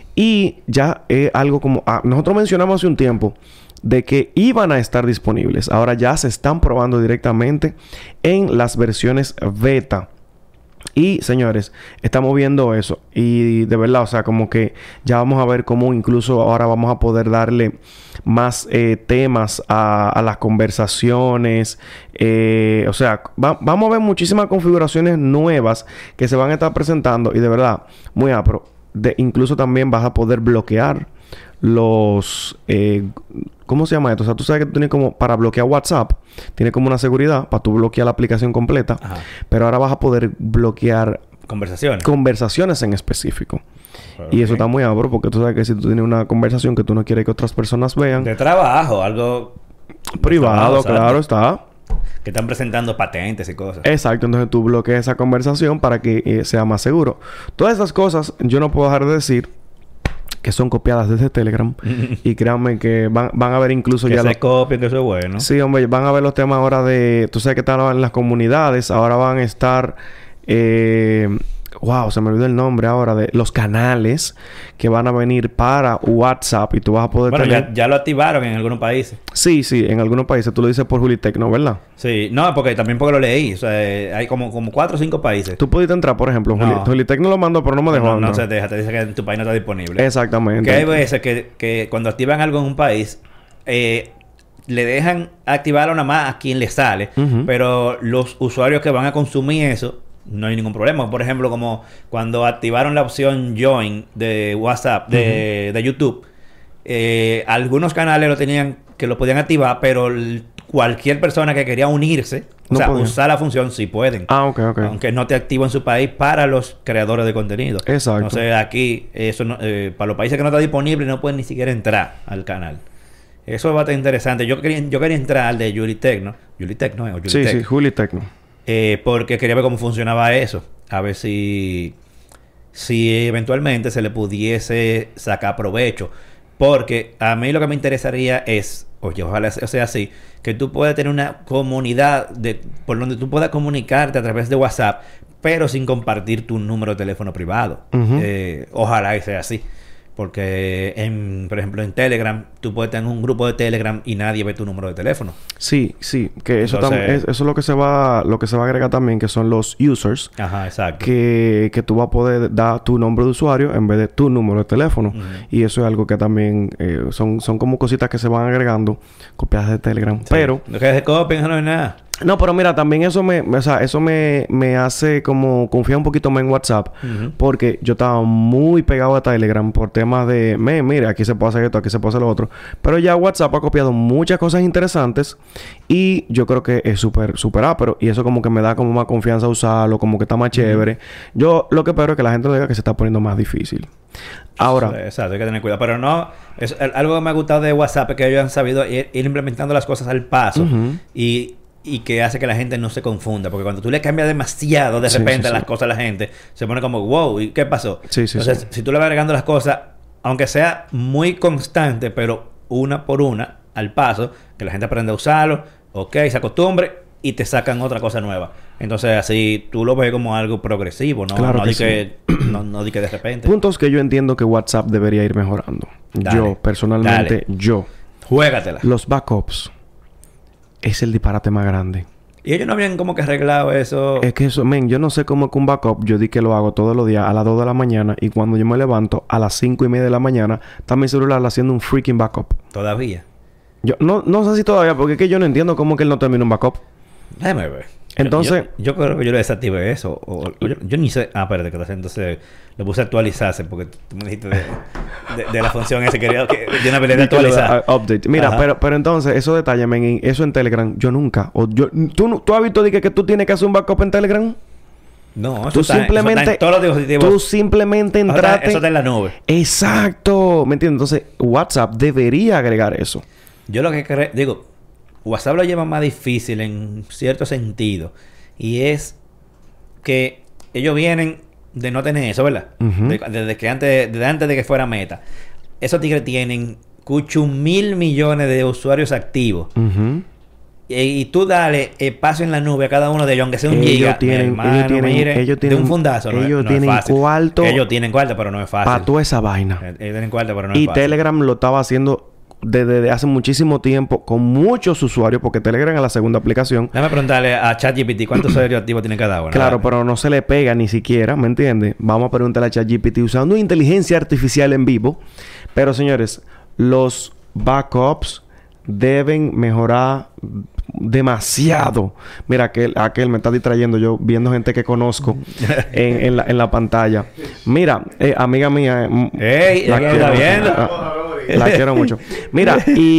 Y ya es algo como... ah, nosotros mencionamos hace un tiempo de que iban a estar disponibles. Ahora ya se están probando directamente en las versiones beta. Y, señores, estamos viendo eso. Y de verdad, o sea, como que ya vamos a ver cómo incluso ahora vamos a poder darle más eh, temas a, a las conversaciones. Eh, o sea, va- vamos a ver muchísimas configuraciones nuevas que se van a estar presentando. Y de verdad, muy apro. De, incluso también vas a poder bloquear los... Eh, ¿cómo se llama esto? O sea, tú sabes que tú tienes como... Para bloquear WhatsApp, tiene como una seguridad para tú bloquear la aplicación completa. Ajá. Pero ahora vas a poder bloquear Conversaciones. conversaciones en específico. Y eso Ok. está muy abro porque tú sabes que si tú tienes una conversación que tú no quieres que otras personas vean... De trabajo, algo... privado, trabajo, claro, exacto. está. Que están presentando patentes y cosas. Exacto, entonces tú bloqueas esa conversación para que eh, sea más seguro. Todas esas cosas yo no puedo dejar de decir que son copiadas desde Telegram. Y créanme que van, van a ver incluso que ya... se los- copien, que eso es bueno. Sí, hombre, van a ver los temas ahora de... Tú sabes que están en las comunidades. Ahora van a estar... Eh, wow, se me olvidó el nombre ahora de los canales que van a venir para WhatsApp y tú vas a poder Bueno, tener... ya, ya lo activaron en algunos países. Sí, sí, en algunos países. Tú lo dices por Julitecno, ¿verdad? Sí. No, porque también porque lo leí. O sea, eh, hay como, como cuatro o cinco países. Tú pudiste entrar, por ejemplo. No. Juli- Julitecno lo mandó, pero no me dejó no, no entrar. se deja. Te dice que en tu país no está disponible. Exactamente. Que hay veces que, que cuando activan algo en un país... Eh, le dejan activarlo nada más a quien le sale. Ujú. Pero los usuarios que van a consumir eso... No hay ningún problema. Por ejemplo, como cuando activaron la opción Join de WhatsApp, de, de YouTube, eh, algunos canales lo tenían, que lo podían activar, pero el- cualquier persona que quería unirse, o No sea, podía. usar la función, sí pueden. Ah, ok, ok. Aunque no te activo en su país para los creadores de contenido. Exacto. Entonces aquí, eso no- eh, para los países que no está disponible, no pueden ni siquiera entrar al canal. Eso va a estar interesante. Yo quería, yo quería entrar al de Julitech, ¿no? Julitech, ¿no? O Sí, Julitech. sí, Julitecno. Eh, porque quería ver cómo funcionaba eso. A ver si... Si eventualmente se le pudiese sacar provecho. Porque a mí lo que me interesaría es... Oye, ojalá sea así. Que tú puedas tener una comunidad de, por donde tú puedas comunicarte a través de WhatsApp, pero sin compartir tu número de teléfono privado. Ujú. Eh, ojalá y sea así. Porque, en, por ejemplo, en Telegram, tú puedes tener un grupo de Telegram y nadie ve tu número de teléfono. Sí, sí, que eso Entonces- también es, eso es lo que se va, lo que se va a agregar también, que son los users, Ajá, exacto. que, que tú vas a poder dar tu nombre de usuario en vez de tu número de teléfono. Ujú. Y eso es algo que también eh, son, son como cositas que se van agregando, copiadas de Telegram. Sí. Pero Lo que se copien, eso no es nada. No, pero mira, también eso me... O sea, eso me, me hace como confiar un poquito más en WhatsApp. Ujú. Porque yo estaba muy pegado a Telegram por temas de... Me, mira, aquí se puede hacer esto, aquí se puede hacer lo otro. Pero ya WhatsApp ha copiado muchas cosas interesantes. Y yo creo que es súper, súper ápero. Y eso como que me da como más confianza a usarlo. Como que está más chévere. Uh-huh. Yo lo que espero es que la gente no diga que se está poniendo más difícil. Ahora... Exacto, hay que tener cuidado. Pero no... Es, algo que me ha gustado de WhatsApp es que ellos han sabido ir, ir implementando las cosas al paso. Uh-huh. Y... Y que hace que la gente no se confunda. Porque cuando tú le cambias demasiado de repente sí, sí, sí. las cosas a la gente, se pone como, wow, ¿y qué pasó? Sí, sí, Entonces, sí. si tú le vas agregando las cosas, aunque sea muy constante, pero una por una, al paso, que la gente aprende a usarlo, ok, se acostumbre y te sacan otra cosa nueva. Entonces, así tú lo ves como algo progresivo, ¿no? Claro no, que di sí. que, no, no di que de repente. Puntos que yo entiendo que WhatsApp debería ir mejorando. Dale, yo, personalmente, dale. yo. Juégatela. Los backups. Es el disparate más grande. Y ellos no habían como que arreglado eso. Es que eso, men, yo no sé cómo que un backup, yo di que lo hago todos los días a las dos de la mañana y cuando yo me levanto a las cinco y media de la mañana, está mi celular haciendo un freaking backup. Todavía. Yo no, no sé si todavía, porque es que yo no entiendo cómo que él no termina un backup. Déjame ver. Entonces... Yo, yo, yo creo que yo le desactivé eso. O, o yo, yo ni sé... Ah, espérate, que entonces lo puse a actualizarse porque tú me dijiste de, de, de la función esa que quería que de una habilidad de actualizar. Uh, update. Mira, pero, pero entonces, esos detalles, men, eso en Telegram, yo nunca... O yo, ¿tú, ¿Tú has visto de que, que tú tienes que hacer un backup en Telegram? No, eso tú está, simplemente, eso está en todos los dispositivos. Tú simplemente entraste... Eso está, eso está en la nube. Exacto. ¿Me entiendes? Entonces, WhatsApp debería agregar eso. Yo lo que creo... Digo... WhatsApp lo lleva más difícil en cierto sentido. Y es que ellos vienen de no tener eso, ¿verdad? Uh-huh. de, desde que antes, desde antes de que fuera Meta. Esos tigres tienen cucho mil millones de usuarios activos. Uh-huh. Y, y tú dale espacio en la nube a cada uno de ellos, aunque sea un ellos giga. Tienen, hermano, ellos tienen, mire, ellos tienen de un fundazo. Ellos no, no tienen es fácil. cuarto. Ellos tienen cuarto, pero no es fácil. Para toda esa vaina. Ellos tienen cuarto, pero no es y fácil. Y Telegram lo estaba haciendo... Desde, desde hace muchísimo tiempo con muchos usuarios porque Telegram es la segunda aplicación. Déjame preguntarle a ChatGPT cuántos usuarios activos tiene cada uno. Claro, ¿verdad? pero no se le pega ni siquiera, ¿me entiendes? Vamos a preguntarle a ChatGPT usando inteligencia artificial en vivo. Pero señores, los backups deben mejorar demasiado. Mira, aquel, aquel me está distrayendo yo viendo gente que conozco en, en, la, en la pantalla. Mira, eh, amiga mía. ¡Ey! La ¿La está viendo? Ah, la quiero mucho. Mira,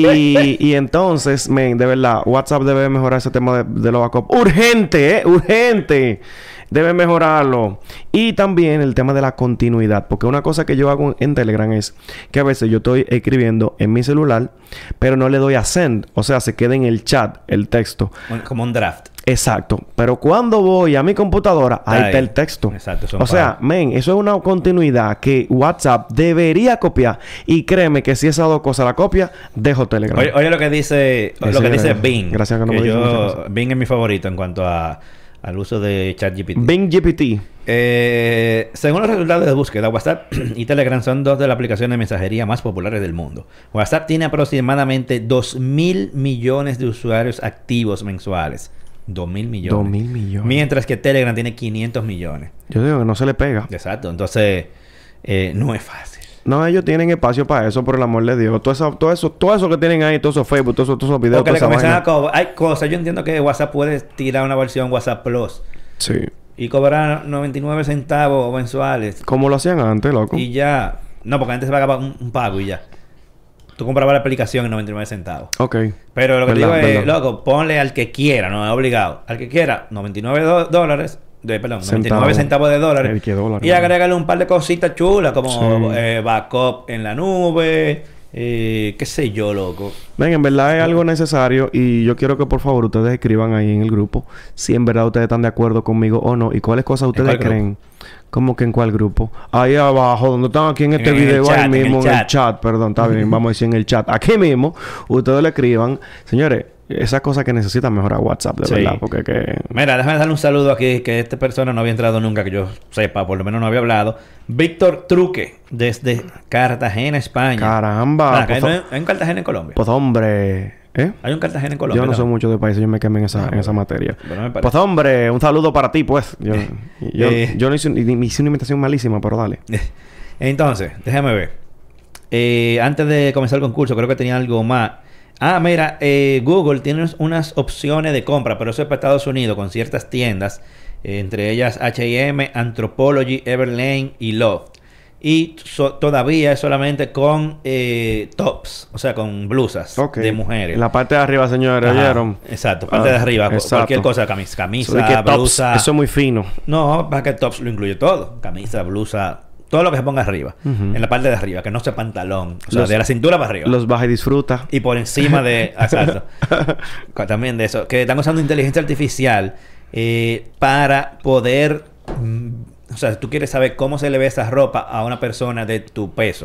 y, y entonces, men, de verdad, WhatsApp debe mejorar ese tema de, de los backups. ¡Urgente, eh! ¡Urgente! Debe mejorarlo. Y también el tema de la continuidad. Porque una cosa que yo hago en Telegram es que a veces yo estoy escribiendo en mi celular, pero no le doy a send. O sea, se queda en el chat, el texto. Como un draft. Exacto. Pero cuando voy a mi computadora, ahí, ahí está el texto. Exacto. O sea, men, eso es una continuidad que WhatsApp debería copiar. Y créeme que si esas dos cosas la copia, dejo Telegram. Oye, oye lo que dice, Ese lo que dice era, Bing. Gracias a que no que me yo, Bing es mi favorito en cuanto a al uso de ChatGPT. Bing G P T. Eh, según los resultados de búsqueda, WhatsApp y Telegram son dos de las aplicaciones de mensajería más populares del mundo. WhatsApp tiene aproximadamente dos mil millones de usuarios activos mensuales. dos mil millones. dos mil millones. Mientras que Telegram tiene quinientos millones. Yo digo que no se le pega. Exacto. Entonces, eh, no es fácil. No, ellos tienen espacio para eso, por el amor de Dios. Todo eso, todo eso, todo eso que tienen ahí, todos esos Facebook, todos esos, todos esos videos. Porque le comienzan a cobrar. Hay cosas. Yo entiendo que WhatsApp puede tirar una versión WhatsApp Plus. Sí. Y cobrar noventa y nueve centavos mensuales. Como lo hacían antes, loco. Y ya. No, porque antes se pagaba un, un pago y ya. Tú comprabas la aplicación en noventa y nueve centavos. Ok. Pero lo que verdad, te digo es, verdad. loco, ponle al que quiera, no es obligado. Al que quiera, noventa y nueve do- dólares. De, perdón, Centavo. noventa y nueve centavos de dólares. El que dólar, y ¿no? agrégale un par de cositas chulas, como Sí. eh, backup en la nube. Eh, qué sé yo, loco. Ven, en verdad es algo necesario y yo quiero que por favor ustedes escriban ahí en el grupo si en verdad ustedes están de acuerdo conmigo o no y cuáles cosas ustedes creen. ¿Cómo que en cuál grupo? Ahí abajo, donde están aquí en este En el video, chat, ahí en el mismo, en el chat. chat, perdón, está bien, vamos a decir en el chat. Aquí mismo, ustedes le escriban, señores, esas cosas que necesitan mejorar WhatsApp, de Sí. verdad, porque que... Mira, déjame darle un saludo aquí, que esta persona no había entrado nunca, que yo sepa, por lo menos no había hablado. Víctor Truque, desde Cartagena, España. Caramba. Ah, que pues, no hay, hay un Cartagena en Colombia. pues hombre, ¿eh? Hay un Cartagena en Colombia. Yo no ¿no? soy mucho de países, yo me quemé en esa, Ah, en esa bueno. materia. Bueno, me parece. Pues hombre, un saludo para ti, pues. Yo, yo, Eh. yo no hice, ni- hice una imitación malísima, pero dale. Entonces, déjame ver. Eh, antes de comenzar el concurso, creo que tenía algo más. Ah, mira, eh, Google tiene unas opciones de compra, pero eso es para Estados Unidos, con ciertas tiendas, eh, entre ellas H y M, Anthropologie, Everlane y Loft. Y so- todavía es solamente con eh, tops, o sea, con blusas Ok. de mujeres. En la parte de arriba, señores, Ajá, ¿oyeron? exacto, parte Ah, de arriba, cu- exacto. cualquier cosa, camisa, camisa Eso de que tops, blusa. eso es muy fino. No, para que tops lo incluye todo, camisa, blusa, todo lo que se ponga arriba, Ujú. en la parte de arriba, que no sea pantalón, o sea, Los- de la cintura para arriba. Los baja y disfruta. Y por encima de... Exacto. También de eso. Que están usando inteligencia artificial eh, para poder... mm, o sea, si tú quieres saber cómo se le ve esa ropa a una persona de tu peso.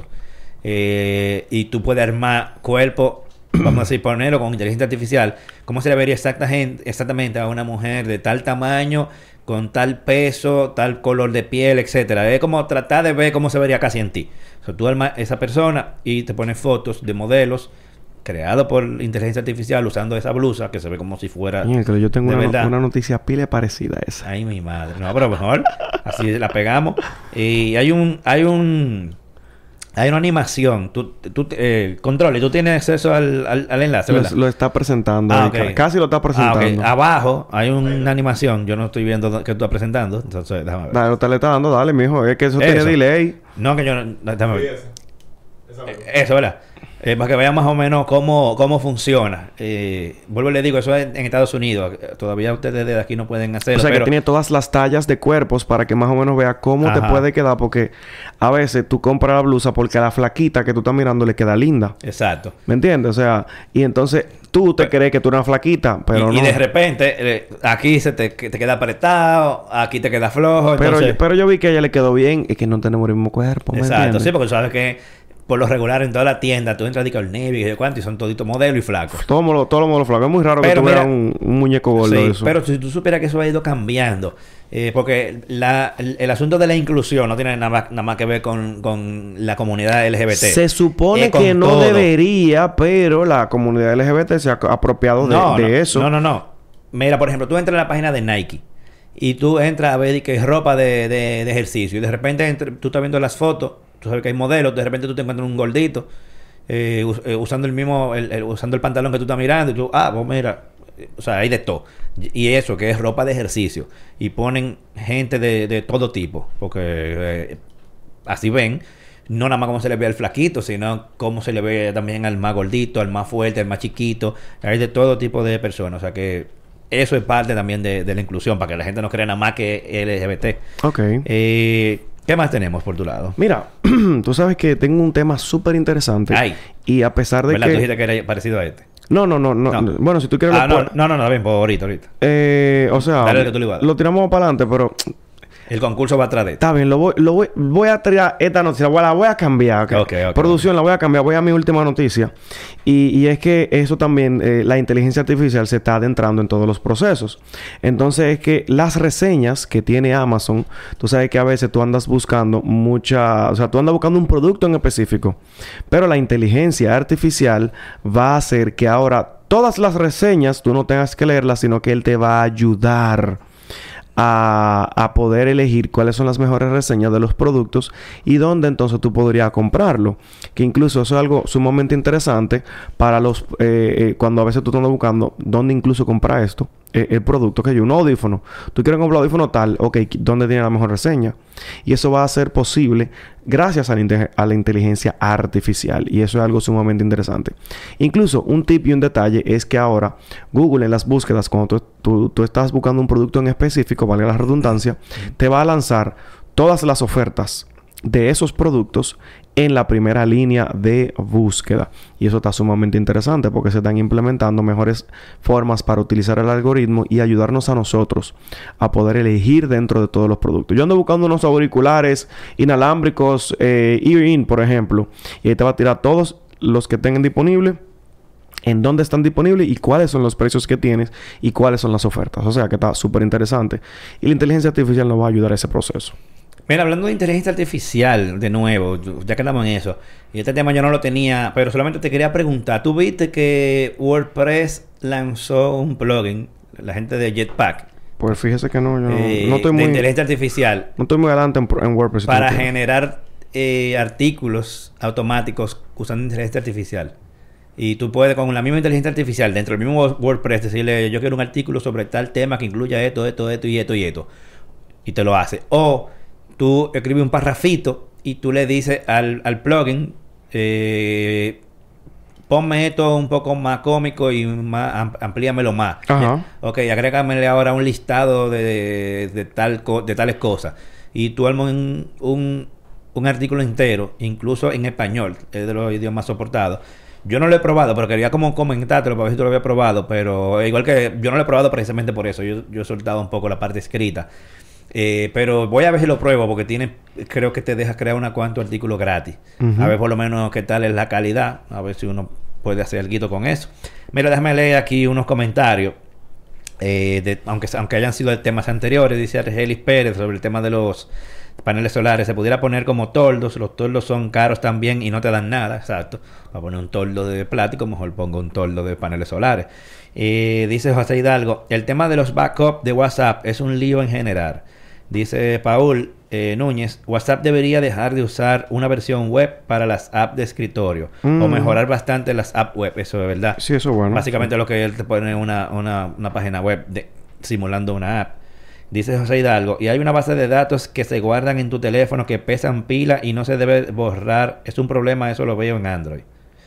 eh, y tú puedes armar cuerpo, vamos a decir, ponerlo con inteligencia artificial. ¿Cómo se le vería exactamente, exactamente a una mujer de tal tamaño, con tal peso, tal color de piel, etcétera? Es como tratar de ver cómo se vería casi en ti. O sea, tú armas esa persona y te pones fotos de modelos creado por inteligencia artificial usando esa blusa que se ve como si fuera Miércoles, yo tengo de una, verdad. una noticia pile parecida a esa. Ay, mi madre. No, pero mejor así la pegamos. Y hay un hay un hay una animación. Tú, tú eh, control, y tú tienes acceso al, al, al enlace, Lo, ¿verdad? lo está presentando. Ah, ahí, ok. ca- Casi lo está Ah, presentando. ok. Abajo hay una animación. Yo no estoy viendo do- que tú estás presentando. Entonces, déjame ver. Dale, usted le está dando, dale, mijo. Es que eso, Eso. tiene delay. No, que yo no... Déjame Sí, ver. esa. Esa Eh, misma. Eso, ¿verdad? Eh, para que vean más o menos cómo, cómo funciona. Eh, vuelvo y le digo, eso es en Estados Unidos. Eh, Todavía ustedes desde aquí no pueden hacerlo. O sea, pero... que tiene todas las tallas de cuerpos para que más o menos vea cómo te Ajá. puede quedar. Porque a veces tú compras la blusa porque a la flaquita que tú estás mirando le queda linda. Exacto. ¿Me entiendes? O sea, y entonces tú te crees que tú eres una flaquita, pero y, no. y de repente, eh, aquí se te, que te queda apretado, aquí te queda flojo. pero, Entonces... yo, pero yo vi que a ella le quedó bien y que no tenemos el mismo cuerpo. ¿Me Exacto, entiendes? sí, porque tú sabes que por lo regular en toda la tienda tú entras a Al Navy y de cuánto y son toditos modelos y flacos. Todos los todo modelos flacos. Es muy raro Pero que tú veas mira- un, un muñeco gordo Sí, de eso. pero si tú supieras que eso ha ido cambiando, eh, porque la, el, el asunto de la inclusión no tiene nada más, nada más que ver con, con la comunidad L G B T. Se supone Es con que no todo. debería, pero la comunidad L G B T se ha apropiado de, no, de no, eso. No, no, no. Mira, por ejemplo, tú entras a la página de Nike y tú entras a ver que es ropa de, de, de ejercicio y de repente entre- tú estás viendo las fotos, tú sabes que hay modelos, de repente tú te encuentras un gordito eh, us- eh, usando el mismo, el, el- usando el pantalón que tú estás mirando y tú, ah, pues mira, eh, o sea, hay de todo. Y y eso, que es ropa de ejercicio. Y ponen gente de, de todo tipo, porque eh, así ven, no nada más cómo se le ve al flaquito, sino cómo se le ve también al más gordito, al más fuerte, al más chiquito. Hay de todo tipo de personas. O sea que eso es parte también de, de la inclusión, para que la gente no crea nada más que L G B T. Ok. Eh, ¿Qué más tenemos por tu lado? Mira, tú sabes que tengo un tema súper interesante. Ay. Y a pesar de ¿Verdad? que... Tú dijiste que era parecido a este. No, no, no, no, No. Bueno, si tú quieres... Ah, lo no, puedo- no, no, no, bien, pues ahorita, ahorita. Eh, o sea, Dale lo que tú le ibas a dar. lo tiramos para adelante, pero El concurso va atrás de esto. está bien, lo voy, lo voy, voy a tirar esta noticia, la voy, la voy a cambiar. ¿ok? Ok, ok. Producción, la voy a cambiar, voy a mi última noticia. Y, y es que eso también, eh, la inteligencia artificial se está adentrando en todos los procesos. Entonces es que las reseñas que tiene Amazon, tú sabes que a veces tú andas buscando mucha, o sea, tú andas buscando un producto en específico, pero la inteligencia artificial va a hacer que ahora todas las reseñas tú no tengas que leerlas, sino que él te va a ayudar a, a poder elegir cuáles son las mejores reseñas de los productos y dónde entonces tú podrías comprarlo. Que incluso eso es algo sumamente interesante para los... Eh, eh, cuando a veces tú estás buscando dónde incluso comprar esto. Eh, el producto que yo, un audífono. Tú quieres comprar un audífono tal, ok, ¿dónde tiene la mejor reseña? Y eso va a ser posible gracias a la, inte- a la inteligencia artificial. Y eso es algo sumamente interesante. Incluso un tip y un detalle es que ahora Google en las búsquedas, cuando tú, tú, tú estás buscando un producto en específico, valga la redundancia, te va a lanzar todas las ofertas de esos productos en la primera línea de búsqueda. Y eso está sumamente interesante porque se están implementando mejores formas para utilizar el algoritmo y ayudarnos a nosotros a poder elegir dentro de todos los productos. Yo ando buscando unos auriculares inalámbricos, eh, Ear-In, por ejemplo, y ahí te va a tirar todos los que tengan disponibles, en dónde están disponibles y cuáles son los precios que tienes y cuáles son las ofertas. O sea que está súper interesante. Y la inteligencia artificial nos va a ayudar a ese proceso. Mira, hablando de inteligencia artificial, de nuevo, ya que estamos en eso, y este tema yo no lo tenía, pero solamente te quería preguntar, ¿tú viste que WordPress lanzó un plugin, la gente de Jetpack, Pues fíjese que no, yo no- eh, no estoy de muy... inteligencia artificial, No estoy muy adelante en, en WordPress. si tú para quieres. generar eh, artículos automáticos usando inteligencia artificial? Y tú puedes con la misma inteligencia artificial, dentro del mismo WordPress, decirle, yo quiero un artículo sobre tal tema que incluya esto, esto, esto y esto y esto. Y te lo hace. O tú escribes un parrafito y tú le dices al, al plugin, eh, ponme esto un poco más cómico y más, am, amplíamelo más. Ajá. Ok, agrégamele ahora un listado de, de, de, tal co de tales cosas. Y tú armas un, un, un artículo entero, incluso en español, es de los idiomas soportados. Yo no lo he probado, pero quería como comentártelo para ver si tú lo habías probado. Pero igual que yo no lo he probado precisamente por eso. Yo, yo he soltado un poco la parte escrita. Eh, pero voy a ver si lo pruebo porque tiene, creo que te deja crear unos cuantos artículos gratis. Uh-huh. A ver por lo menos qué tal es la calidad. A ver si uno puede hacer algo con eso. Mira, déjame leer aquí unos comentarios. Eh, de, aunque, aunque hayan sido de temas anteriores, dice Argelis Pérez sobre el tema de los paneles solares. Se pudiera poner como toldos. Los toldos son caros también y no te dan nada. Exacto. Para poner un toldo de plástico, mejor pongo un toldo de paneles solares. Eh, dice José Hidalgo, el tema de los backups de WhatsApp es un lío en general. Dice Paul eh, Núñez, WhatsApp debería dejar de usar una versión web para las apps de escritorio mm. o mejorar bastante las apps web. Eso es verdad. Sí, eso es bueno. Básicamente sí. Lo que él te pone una, una, una página web de, simulando una app. Dice José Hidalgo, y hay una base de datos que se guardan en tu teléfono que pesan pila y no se debe borrar. Es un problema, eso lo veo en Android.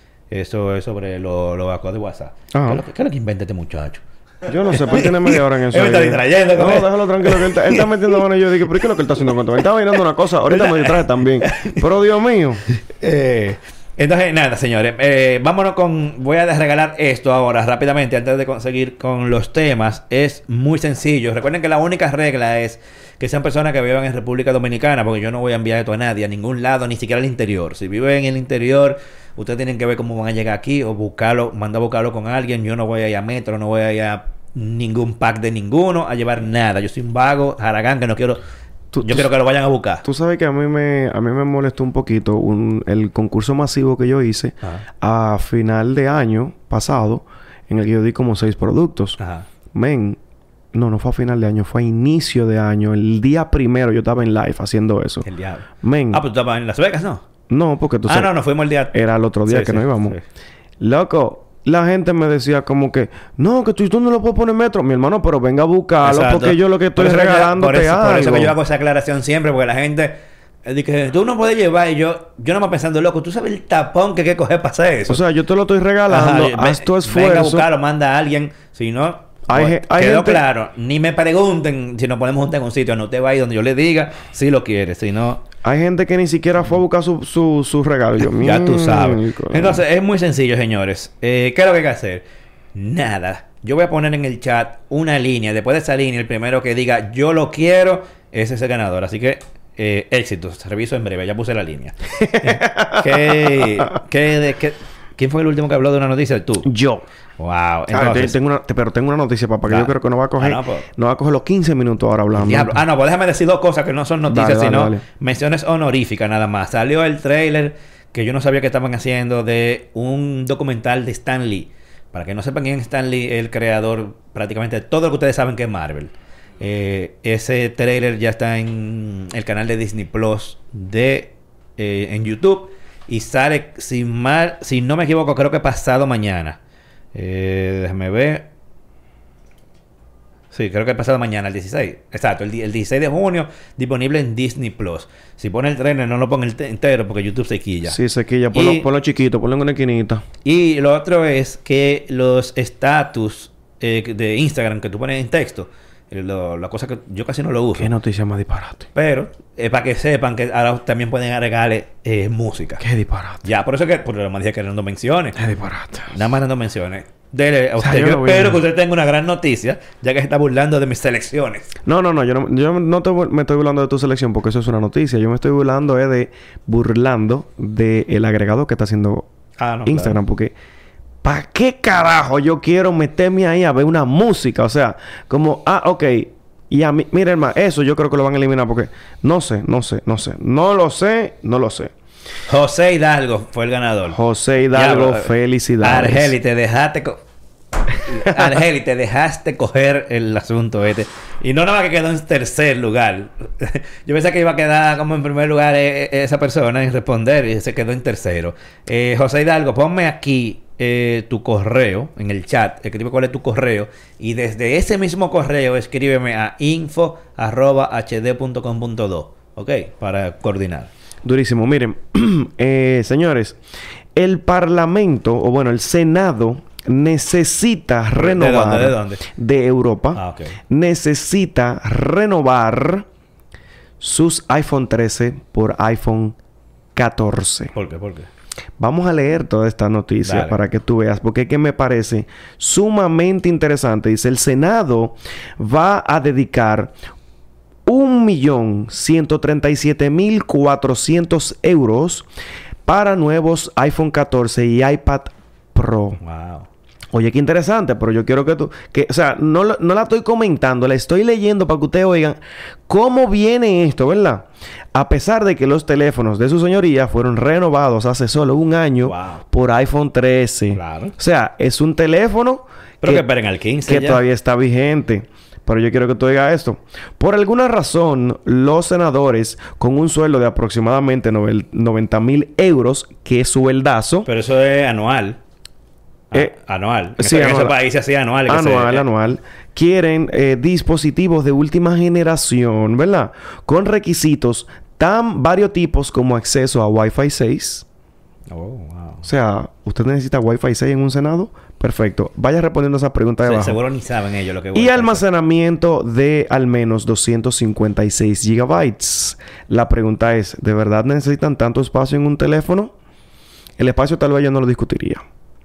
Eso es sobre los lo backups de WhatsApp. ¿Qué es, lo que, ¿Qué es lo que inventa este muchacho? Yo no sé, ¿por qué tiene media hora en eso? Él me está distrayendo. No, déjalo tranquilo. Que él, está, él está metiendo mano y yo digo, ¿pero qué es lo que él está haciendo con todo? Él estaba mirando una cosa, ahorita me distrae también. Pero Dios mío. Eh, entonces, nada, señores. Eh, vámonos con... Voy a regalar esto ahora rápidamente antes de conseguir con los temas. Es muy sencillo. Recuerden que la única regla es que sean personas que vivan en República Dominicana, porque yo no voy a enviar esto a nadie, a ningún lado, ni siquiera al interior. Si viven en el interior, ustedes tienen que ver cómo van a llegar aquí o buscarlo, mandar a buscarlo con alguien. Yo no voy a ir a Metro, no voy a ir a ningún pack de ninguno a llevar nada. Yo soy un vago, jaragán, que no quiero... Tú, yo tú, quiero que lo vayan a buscar. Tú sabes que a mí me a mí me molestó un poquito un, el concurso masivo que yo hice Ajá. a final de año pasado, en el que yo di como seis productos. Ajá. Men, no, no fue a final de año, fue a inicio de año. El día primero yo estaba en live haciendo eso. El diablo. Men. Ah, pues tú estabas en Las Vegas, ¿no? No, porque tú ah, sabes... Ah, no, no fuimos el día... Era el otro día sí, que sí, no íbamos. Sí. Loco... La gente me decía como que... No, que tú, tú no lo puedes poner en Metro. Mi hermano, pero venga a buscarlo. Exacto. Porque yo lo que estoy regalándote yo, por eso, algo. Por eso que yo hago esa aclaración siempre. Porque la gente... Dice, tú no puedes llevar. Y yo... Yo no me pensando, loco, tú sabes el tapón que hay que coger para hacer eso. O sea, yo te lo estoy regalando. Ajá, haz tu esfuerzo. Venga a buscarlo, manda a alguien. Si no... Hay, pues, hay quedó gente... claro. Ni me pregunten si nos podemos juntar en un sitio. No te va a ir donde yo le diga si lo quieres. Si no... Hay gente que ni siquiera fue a buscar su, su, su regalo. Yo, ya tú sabes. Entonces, es muy sencillo, señores. Eh, ¿Qué es lo que hay que hacer? Nada. Yo voy a poner en el chat una línea. Después de esa línea, el primero que diga yo lo quiero, ese es el ganador. Así que, eh, éxitos. Reviso en breve. Ya puse la línea. ¿Qué, qué, de, qué, ¿Quién fue el último que habló de una noticia? Tú. Yo. Wow. Entonces, ah, tengo una, pero tengo una noticia, papá, que ah, yo creo que no va a coger... Ah, no, pues, no va a coger los quince minutos ahora hablando. Diablo. Ah, no, pues déjame decir dos cosas que no son noticias, dale, dale, sino dale. menciones honoríficas nada más. Salió el trailer que yo no sabía que estaban haciendo de un documental de Stan Lee. Para que no sepan quién es Stan Lee, el creador prácticamente de todo lo que ustedes saben que es Marvel. Eh, ese trailer ya está en el canal de Disney Plus de eh, en YouTube. Y sale, si, mal, si no me equivoco, creo que pasado mañana. Eh, déjame ver. Sí, creo que pasado mañana, el dieciséis. Exacto, el, el dieciséis de junio, disponible en Disney Plus. Si pone el trailer, no lo ponga el entero porque YouTube se quilla. Sí, se quilla. Ponlo, y, ponlo chiquito, ponlo en una esquinita. Y lo otro es que los estatus eh, de Instagram que tú pones en texto, eh, lo, la cosa que yo casi no lo uso. Qué noticia más disparate. Pero, eh, para que sepan que ahora también pueden agregarle eh, música. Qué disparate. Ya, por eso que, por lo más dije que eran dos menciones. Qué disparate. Nada más dando menciones. Dele a usted. O sea, yo, yo espero que usted tenga una gran noticia, ya que se está burlando de mis selecciones. No, no, no. Yo no, yo no te, me estoy burlando de tu selección porque eso es una noticia. Yo me estoy burlando eh, de... Burlando del agregado que está haciendo ah, no, Instagram. Claro. Porque... ¿Para qué carajo yo quiero meterme ahí a ver una música? O sea, como... Ah, ok. Y a mí... Mira, hermano. Eso yo creo que lo van a eliminar porque... No sé, no sé, no sé. No lo sé, no lo sé. José Hidalgo fue el ganador. José Hidalgo, ya, felicidades. Argeli, te dejaste... Co Argeli, te dejaste coger el asunto este. Y no nada más que quedó en tercer lugar. Yo pensé que iba a quedar como en primer lugar eh, esa persona en responder y se quedó en tercero. Eh, José Hidalgo, ponme aquí eh, tu correo en el chat, escribe cuál es tu correo y desde ese mismo correo escríbeme a info arroba h d punto com punto do, ¿ok? Para coordinar. Durísimo. Miren, eh, señores, el Parlamento, o bueno, el Senado necesita renovar... ¿De dónde? ¿De dónde? De Europa. Ah, ok. Necesita renovar sus iPhone trece por iPhone catorce. ¿Por qué? ¿Por qué? Vamos a leer toda esta noticia Dale. para que tú veas, porque es que me parece sumamente interesante. Dice, el Senado va a dedicar un millón ciento treinta y siete mil cuatrocientos euros para nuevos iPhone catorce y iPad Pro. Wow. Oye, qué interesante, pero yo quiero que tú... que, o sea, no, lo- no la estoy comentando, la estoy leyendo para que ustedes oigan cómo viene esto, ¿verdad? A pesar de que los teléfonos de su señoría fueron renovados hace solo un año Wow. por iPhone trece. Claro. O sea, es un teléfono Pero que esperen al quince que ya. todavía está vigente. Pero yo quiero que tú digas esto. Por alguna razón, los senadores con un sueldo de aproximadamente novel- noventa mil euros, que es sueldazo... Pero eso es anual. Ah, Eh, anual. En sí, ese- en anual. ese país se hacía anual. que Anual, se- anual. Quieren eh, dispositivos de última generación, ¿verdad? Con requisitos tan variotipos como acceso a Wi-Fi seis. Oh, wow. O sea, ¿usted necesita Wi-Fi seis en un Senado? Perfecto. Vaya respondiendo esa pregunta de Se- abajo. seguro ni saben ellos lo que Y Wi-Fi es. almacenamiento de al menos doscientos cincuenta y seis gigabytes. La pregunta es, ¿de verdad necesitan tanto espacio en un teléfono? El espacio tal vez yo no lo discutiría.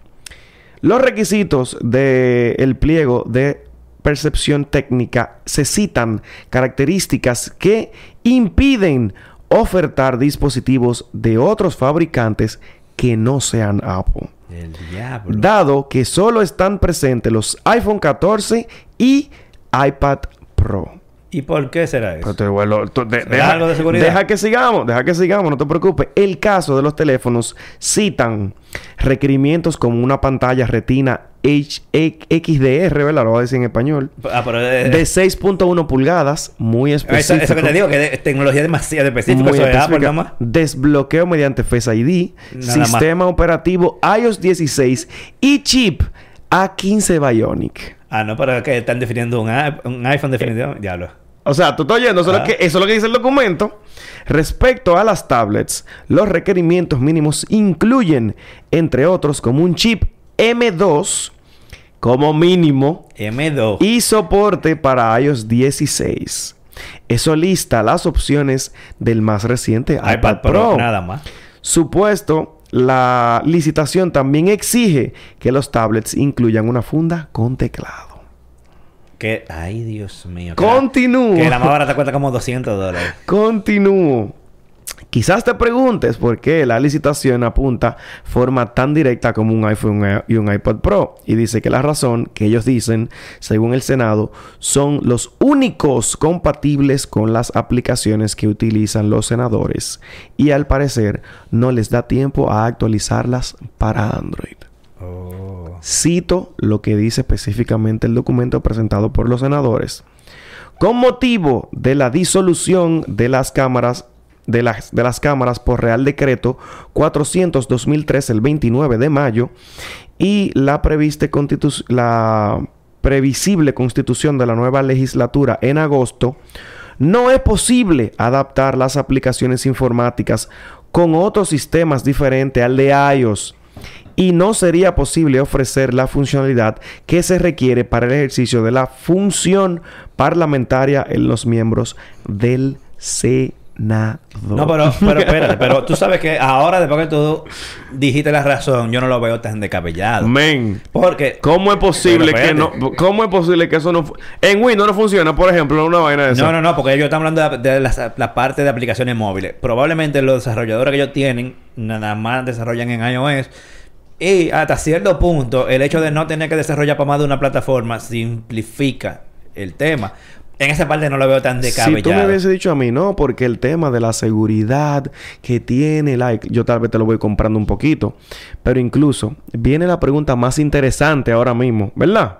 Los requisitos del pliego de percepción técnica se citan características que impiden ofertar dispositivos de otros fabricantes que no sean Apple, El diablo. dado que solo están presentes los iPhone catorce y iPad Pro. ¿Y por qué será eso? Pero te vuelvo- tú- de- ¿Será deja, algo de seguridad? deja que sigamos, deja que sigamos, no te preocupes. El caso de los teléfonos citan requerimientos como una pantalla retina H- X D R, ¿verdad? Lo voy a decir en español. Ah, pero eh, De seis punto uno pulgadas, muy eso, específico. eso que te digo, que es tecnología demasiado específica. Muy Eso es Apple específica. nada más. Desbloqueo mediante Face I D, Nada más. sistema operativo iOS dieciséis y chip A quince Bionic. Ah, no, pero que están definiendo un, i- un iPhone definitivamente. Diablo. O sea, tú estás oyendo, eso, es lo Ah. que, eso es lo que dice el documento. Respecto a las tablets, los requerimientos mínimos incluyen, entre otros, como un chip M dos como mínimo M dos. y soporte para iOS dieciséis. Eso lista las opciones del más reciente iPad, iPad Pro, Pro. nada más. Supuesto, la licitación también exige que los tablets incluyan una funda con teclado. Que, ay, Dios mío. Que la, Continúo. que la más barata cuesta como doscientos dólares. Continúo. Quizás te preguntes por qué la licitación apunta forma tan directa como un iPhone y un iPad Pro. Y dice que la razón que ellos dicen, según el Senado, son los únicos compatibles con las aplicaciones que utilizan los senadores. Y al parecer no les da tiempo a actualizarlas para Android. Oh. Cito lo que dice específicamente el documento presentado por los senadores. Con motivo de la disolución de las cámaras de las, de las cámaras por Real Decreto cuatrocientos dos mil trece el veintinueve de mayo y la previste constitu- la previsible constitución de la nueva legislatura en agosto, no es posible adaptar las aplicaciones informáticas con otros sistemas diferentes al de iOS. Y no sería posible ofrecer la funcionalidad que se requiere para el ejercicio de la función parlamentaria en los miembros del Senado. No, pero, pero espérate, pero tú sabes que ahora, después que tú dijiste la razón, yo no lo veo tan descabellado. Men, Porque. ¿cómo es posible Pero que no? espérate. ¿Cómo es posible que eso no? fu- En Windows no funciona, por ejemplo, una vaina de esa. No, no, no, porque ellos están hablando de, de las- la parte de aplicaciones móviles. Probablemente los desarrolladores que ellos tienen, nada más desarrollan en iOS. Y hasta cierto punto, el hecho de no tener que desarrollar para más de una plataforma simplifica el tema. En esa parte no lo veo tan descabellado. Si tú me hubiese dicho a mí, no, porque el tema de la seguridad que tiene la... Yo tal vez te lo voy comprando un poquito. Pero incluso viene la pregunta más interesante ahora mismo, ¿verdad?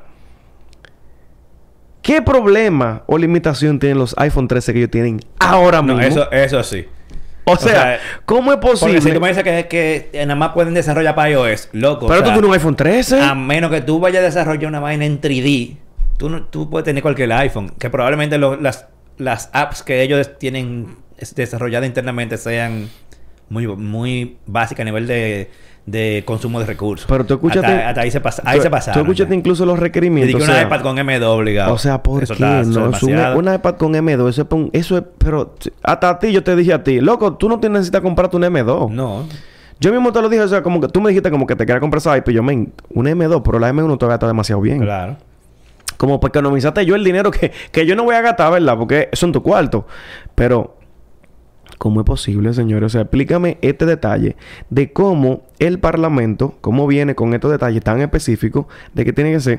¿Qué problema o limitación tienen los iPhone trece que ellos tienen ahora mismo? No, eso, eso sí. O sea, o sea, ¿cómo es posible? Porque si tú me dices que, que nada más pueden desarrollar para iOS, loco. Pero o sea, tú tienes un iPhone trece. A menos que tú vayas a desarrollar una vaina en tres D, tú, no, tú puedes tener cualquier iPhone. Que probablemente lo, las, las apps que ellos tienen desarrolladas internamente sean muy, muy básicas a nivel de, de consumo de recursos. Pero tú escuchaste... Hasta, hasta ahí se, pasa, ahí tú, se pasaron. Tú escuchaste incluso los requerimientos. Y que una o sea, iPad con M dos obligado. O sea, ¿por eso qué? Está, no, es una, una iPad con M dos. Eso es, eso es... Pero hasta a ti yo te dije a ti, loco, tú no te necesitas comprarte un M dos. No. Yo mismo te lo dije, o sea, como que tú me dijiste como que te querías comprar esa iPad. Y yo, me un M dos, pero la M uno todavía está demasiado bien. Claro. Como para economizarte yo el dinero que, que yo no voy a gastar, ¿verdad? Porque eso en tu cuarto. Pero... ¿cómo es posible, señores? O sea, explícame este detalle de cómo el Parlamento, cómo viene con estos detalles tan específicos de que tiene que ser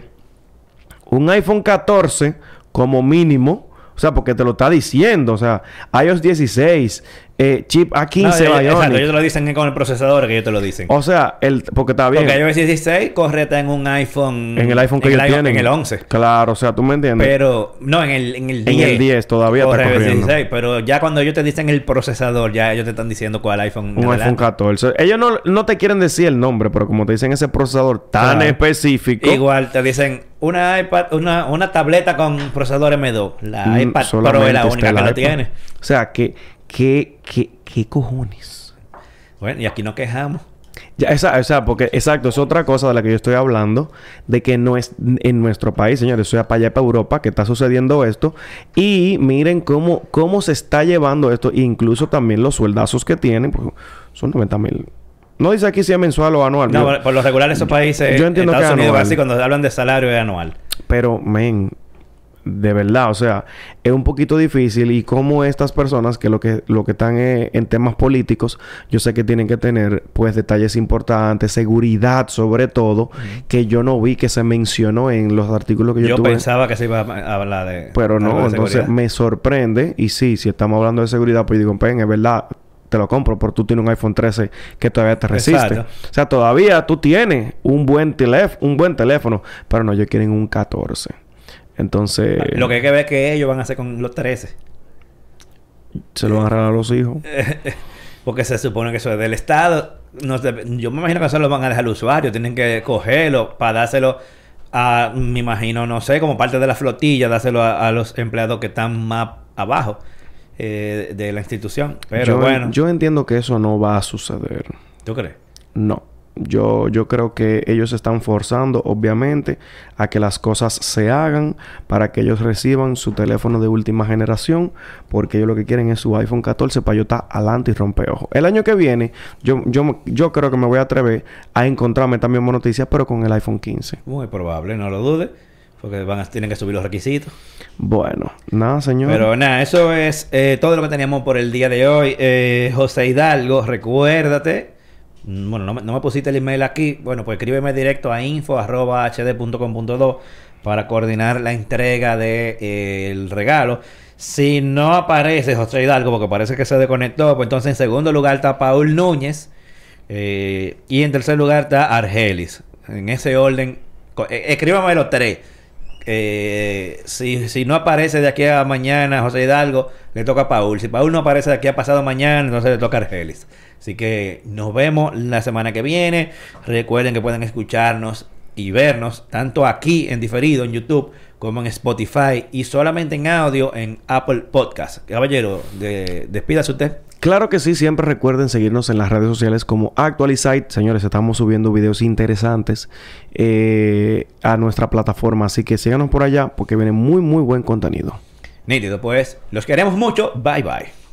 un iPhone catorce como mínimo. O sea, porque te lo está diciendo. O sea, iOS dieciséis, eh, chip A quince, no, Bionic. Exacto, ellos te lo dicen con el procesador que ellos te lo dicen. O sea, el, porque está bien. Porque iOS dieciséis corre en un iPhone... En el iPhone que ellos el, tienen. En el once. Claro, o sea, tú me entiendes. Pero... No, en el, en el diez. En el diez todavía corre está corriendo. dieciséis, pero ya cuando ellos te dicen el procesador, ya ellos te están diciendo cuál iPhone... Un iPhone catorce. Ellos no, no te quieren decir el nombre, pero como te dicen ese procesador tan claro. específico... Igual te dicen una iPad... Una, una tableta con procesador M dos. La mm, iPad Pro es la única que iPad. lo tiene. O sea, que... que, que ¿qué cojones? Bueno, y aquí nos quejamos. Ya, esa, o sea, porque exacto, es otra cosa de la que yo estoy hablando, de que no es en nuestro país, señores, o sea, para allá para Europa que está sucediendo esto. Y miren cómo, cómo se está llevando esto, incluso también los sueldazos que tienen, pues, son noventa mil. No dice aquí si es mensual o anual. No, yo, por lo regular esos países, yo entiendo Estados que Unidos, anual. así cuando hablan de salario es anual. Pero, men, de verdad, o sea, es un poquito difícil y como estas personas que lo que lo que están eh, en temas políticos, yo sé que tienen que tener pues detalles importantes, seguridad sobre todo, mm. que yo no vi que se mencionó en los artículos que yo, yo tuve. Yo pensaba que se iba a hablar de Pero no, de entonces seguridad. Me sorprende y sí, si estamos hablando de seguridad, pues digo, pen, es verdad, te lo compro, porque tú tienes un iPhone trece que todavía te resiste. Exacto. O sea, todavía tú tienes un buen teléfono, un buen teléfono, pero no, ellos quieren un catorce. Entonces... Lo que hay que ver es que ellos van a hacer con los trece. Se lo van a regalar a los hijos. Porque se supone que eso es del Estado. No sé, yo me imagino que eso lo van a dejar al usuario. Tienen que cogerlo para dárselo a... Me imagino, no sé, como parte de la flotilla, dárselo a, a los empleados que están más abajo eh, de la institución. Pero yo, bueno... Yo entiendo que eso no va a suceder. ¿Tú crees? No. Yo, yo creo que ellos están forzando, obviamente, a que las cosas se hagan para que ellos reciban su teléfono de última generación, porque ellos lo que quieren es su iPhone catorce para yo estar adelante y romper ojos. El año que viene, yo, yo, yo creo que me voy a atrever a encontrarme también noticias, pero con el iPhone quince. Muy probable, no lo dudes, porque van a, tienen que subir los requisitos. Bueno, nada, señor. Pero nada, eso es eh, todo lo que teníamos por el día de hoy. Eh, José Hidalgo, recuérdate. Bueno, no me, no me pusiste el email aquí. Bueno, pues escríbeme directo a info arroba h d punto com punto do para coordinar la entrega del de, eh, regalo. Si no aparece José Hidalgo, porque parece que se desconectó, pues entonces en segundo lugar está Paul Núñez. Eh, y en tercer lugar está Argelis. En ese orden, eh, escríbame los tres. Eh, si, si no aparece de aquí a mañana José Hidalgo, le toca a Paul. Si Paul no aparece de aquí a pasado mañana, entonces le toca a Argelis. Así que nos vemos la semana que viene. Recuerden que pueden escucharnos y vernos tanto aquí en diferido en YouTube como en Spotify y solamente en audio en Apple Podcast. Caballero, de, despídase usted. Claro que sí, siempre recuerden seguirnos en las redes sociales como Actualizite. Señores, estamos subiendo videos interesantes eh, a nuestra plataforma, así que síganos por allá porque viene muy muy buen contenido. Nítido, pues los queremos mucho. Bye bye.